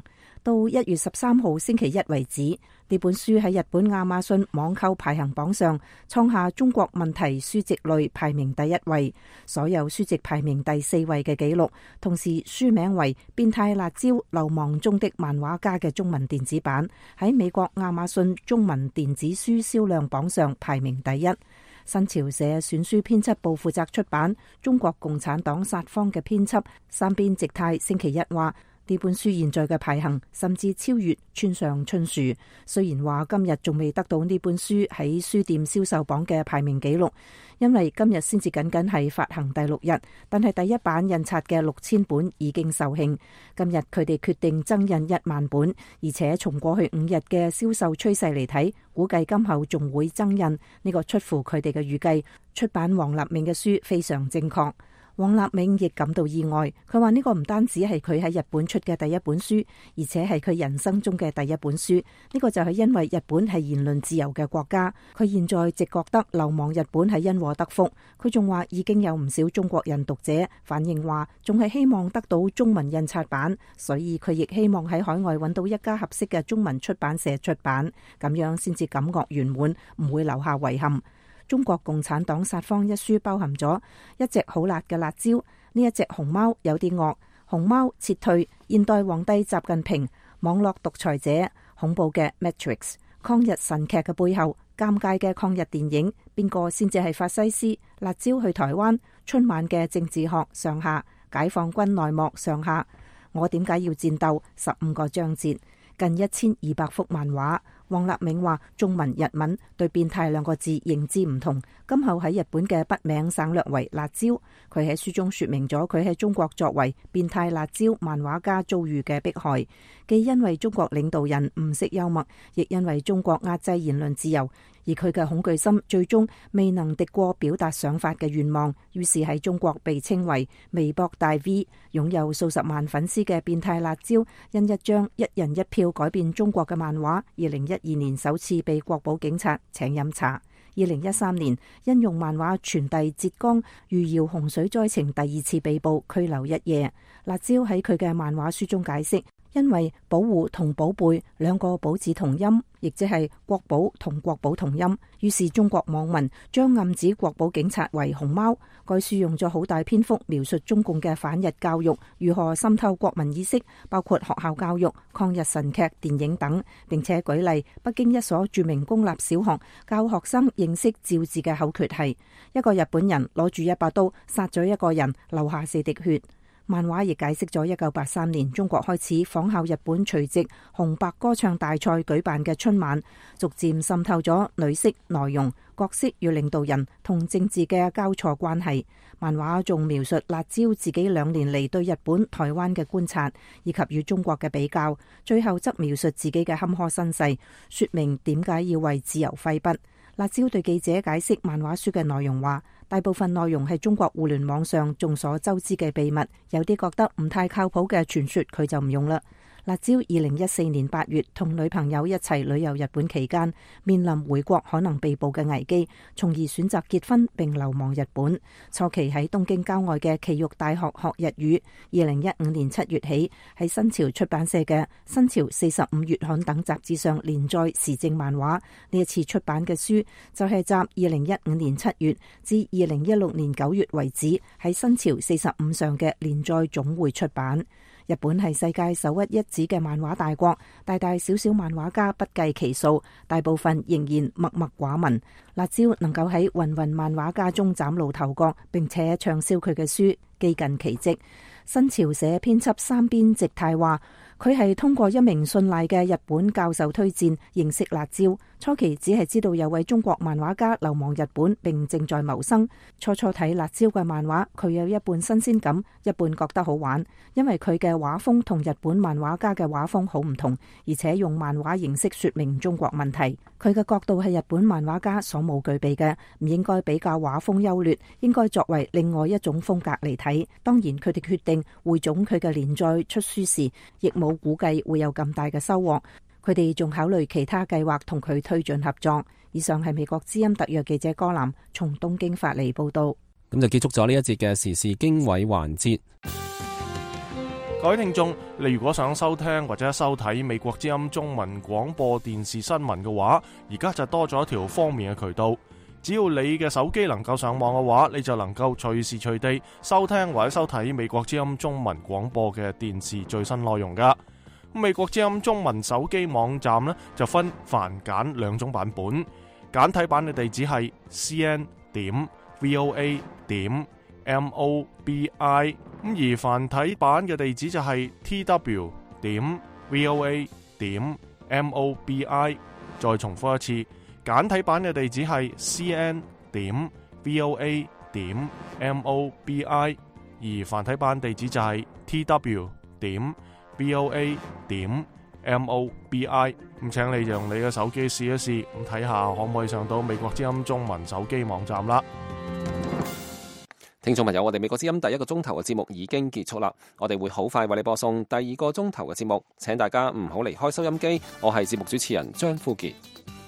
到1月13號星期一為止，呢本書喺日本亞馬遜網購排行榜上創下中國問題書籍類排名第1位，所有書籍排名第4位嘅紀錄。同時書名為《變態辣椒：流亡中的漫畫家》嘅中文電子版喺美國亞馬遜中文電子書銷量榜上排名第1。新潮社選書編輯部負責出版中國共產黨撒謊嘅編輯三邊直太星期一話，呢本書現在嘅排行甚至超越村上春樹。雖然話今日仲未得到呢本書喺書店銷售榜嘅排名紀錄，因為今日先至僅僅係發行第6日，但係第一版印刷嘅6000本已經售罄。今日佢哋決定增印1萬本，而且從過去5日嘅銷售趨勢嚟睇，估計今後仲會增印。呢個出乎佢哋嘅預計。出版黃立銘嘅書非常正確。黃立銘亦感到意外，佢話呢個唔單止係佢喺日本出嘅第一本書，而且係佢人生中嘅第一本書。呢個就係因為日本係言論自由嘅國家，佢現在直覺得流亡日本係因禍得福。佢仲話已經有唔少中國人讀者反映話，仲係希望得到中文印刷版，所以佢亦希望喺海外揾到一家合適嘅中文出版社出版，咁樣先至感覺圓滿，唔會留下遺憾。中國共產黨撒謊一書包含咗一隻好辣嘅辣椒，呢一隻熊貓有啲惡，熊貓撤退，現代皇帝習近平，網絡獨裁者，恐怖嘅 Matrix， 抗日神劇嘅背後，尷尬嘅抗日電影，邊個先至係法西斯？辣椒去台灣，春晚嘅政治學上下，解放軍內幕上下，我點解要戰鬥？15個章節，近1200幅漫畫。黃立銘話中文日文對變態2個字認知唔同，今後喺日本嘅筆名省略為辣椒。佢喺書中說明咗佢喺中國作為變態辣椒漫畫家遭遇嘅迫害，既因為中國領導人唔識幽默，亦因為中國壓制言論自由，而佢嘅恐懼心最終未能敵過表達想法嘅願望，於是喺中國被稱為微博大 V。 擁有數十萬粉絲嘅變態辣椒因一張1人1票改變中國嘅漫畫2012年首次被國保警察請飲茶，2013年因用漫畫傳遞浙江餘姚洪水災情第2次被捕拘留1夜。辣椒喺佢嘅漫畫書中解釋，因為保護同寶貝2個寶字同音，亦即係國寶同國寶同音，於是中國網民將暗指國保警察為熊貓。該書用咗好大篇幅描述中共嘅反日教育如何滲透國民意識，包括學校教育、抗日神劇、電影等，並且舉例北京一所著名公立小學教學生認識趙字嘅口訣係：一個日本人攞住一把刀殺咗一個人，留下4滴血。漫畫亦解釋咗1983年中國開始仿效日本隨即紅白歌唱大賽舉辦嘅春晚，逐漸滲透咗女色、內容、角色與領導人同政治嘅交錯關係。漫畫仲描述辣椒自己2年嚟對日本、台灣嘅觀察，以及與中國嘅比較，最後則描述自己嘅坎坷身世，說明點解要為自由揮筆。辣椒對記者解釋漫畫書嘅內容話，大部分內容係中國互聯網上眾所周知嘅秘密，有啲覺得唔太靠譜嘅傳說佢就唔用啦。辣椒2014年8月同女朋友一齊旅遊日本期間，面臨回國可能被捕嘅危機，從而選擇結婚並流亡日本。初期喺東京郊外嘅埼玉大學學日語。2015年7月起喺新潮出版社嘅新潮45月刊等雜誌上連載時政漫畫。呢一次出版嘅書就係集2015年7月至2016年9月為止喺新潮45上嘅連載總匯出版。日本係世界首屈一指嘅漫畫大國，大大小小漫畫家不計其數，大部分仍然默默寡聞。辣椒能夠喺芸芸漫畫家中嶄露頭角，並且暢銷佢嘅書，幾近奇蹟。新潮社編輯三邊直太話，佢係通過一名信賴嘅日本教授推薦認識辣椒，初期只係知道有位中國漫畫家流亡日本並正在謀生。初初睇辣椒嘅漫畫，佢有一半新鮮感，一半覺得好玩，因為佢嘅畫風同日本漫畫家嘅畫風好唔同，而且用漫畫形式說明中國問題。佢嘅角度係日本漫畫家所冇具備嘅，唔應該比較畫風優劣，應該作為另外一種風格嚟睇。當然佢哋決定匯總佢嘅連載出書時，亦冇估計會有咁大嘅收穫。佢哋仲考慮其他計劃同佢推進合作。以上係美國之音特約記者柯南從東京發嚟報道。 咁就結束咗呢一節嘅時事經緯環節。 各位聽眾，你如果想收聽或者收睇美國之音中文廣播電視新聞嘅話，而家就多咗一條方便嘅渠道。只要你嘅手機能夠上網嘅話，你就能夠隨時隨地收聽或者收睇美國之音中文廣播嘅電視最新內容噶。美國之音中文手機網站呢，就分繁簡兩種版本，簡體版嘅地址係 cn.voa.mobi， 而繁體版嘅地址就係 tw.voa.mobi。 再重複一次，簡體版嘅地址係 cn.voa.mobi， 而繁體版地址就係 tw.voa.mobi。 咁請你用你嘅手機試一試，咁睇下可唔可以上到美國之音中文手機網站啦。 聽眾朋友，我哋美國之音第一個鐘頭嘅節目已經結束啦，我哋會好快為你播送第二個鐘頭嘅節目，請大家唔好離開收音機。我係節目主持人張富傑。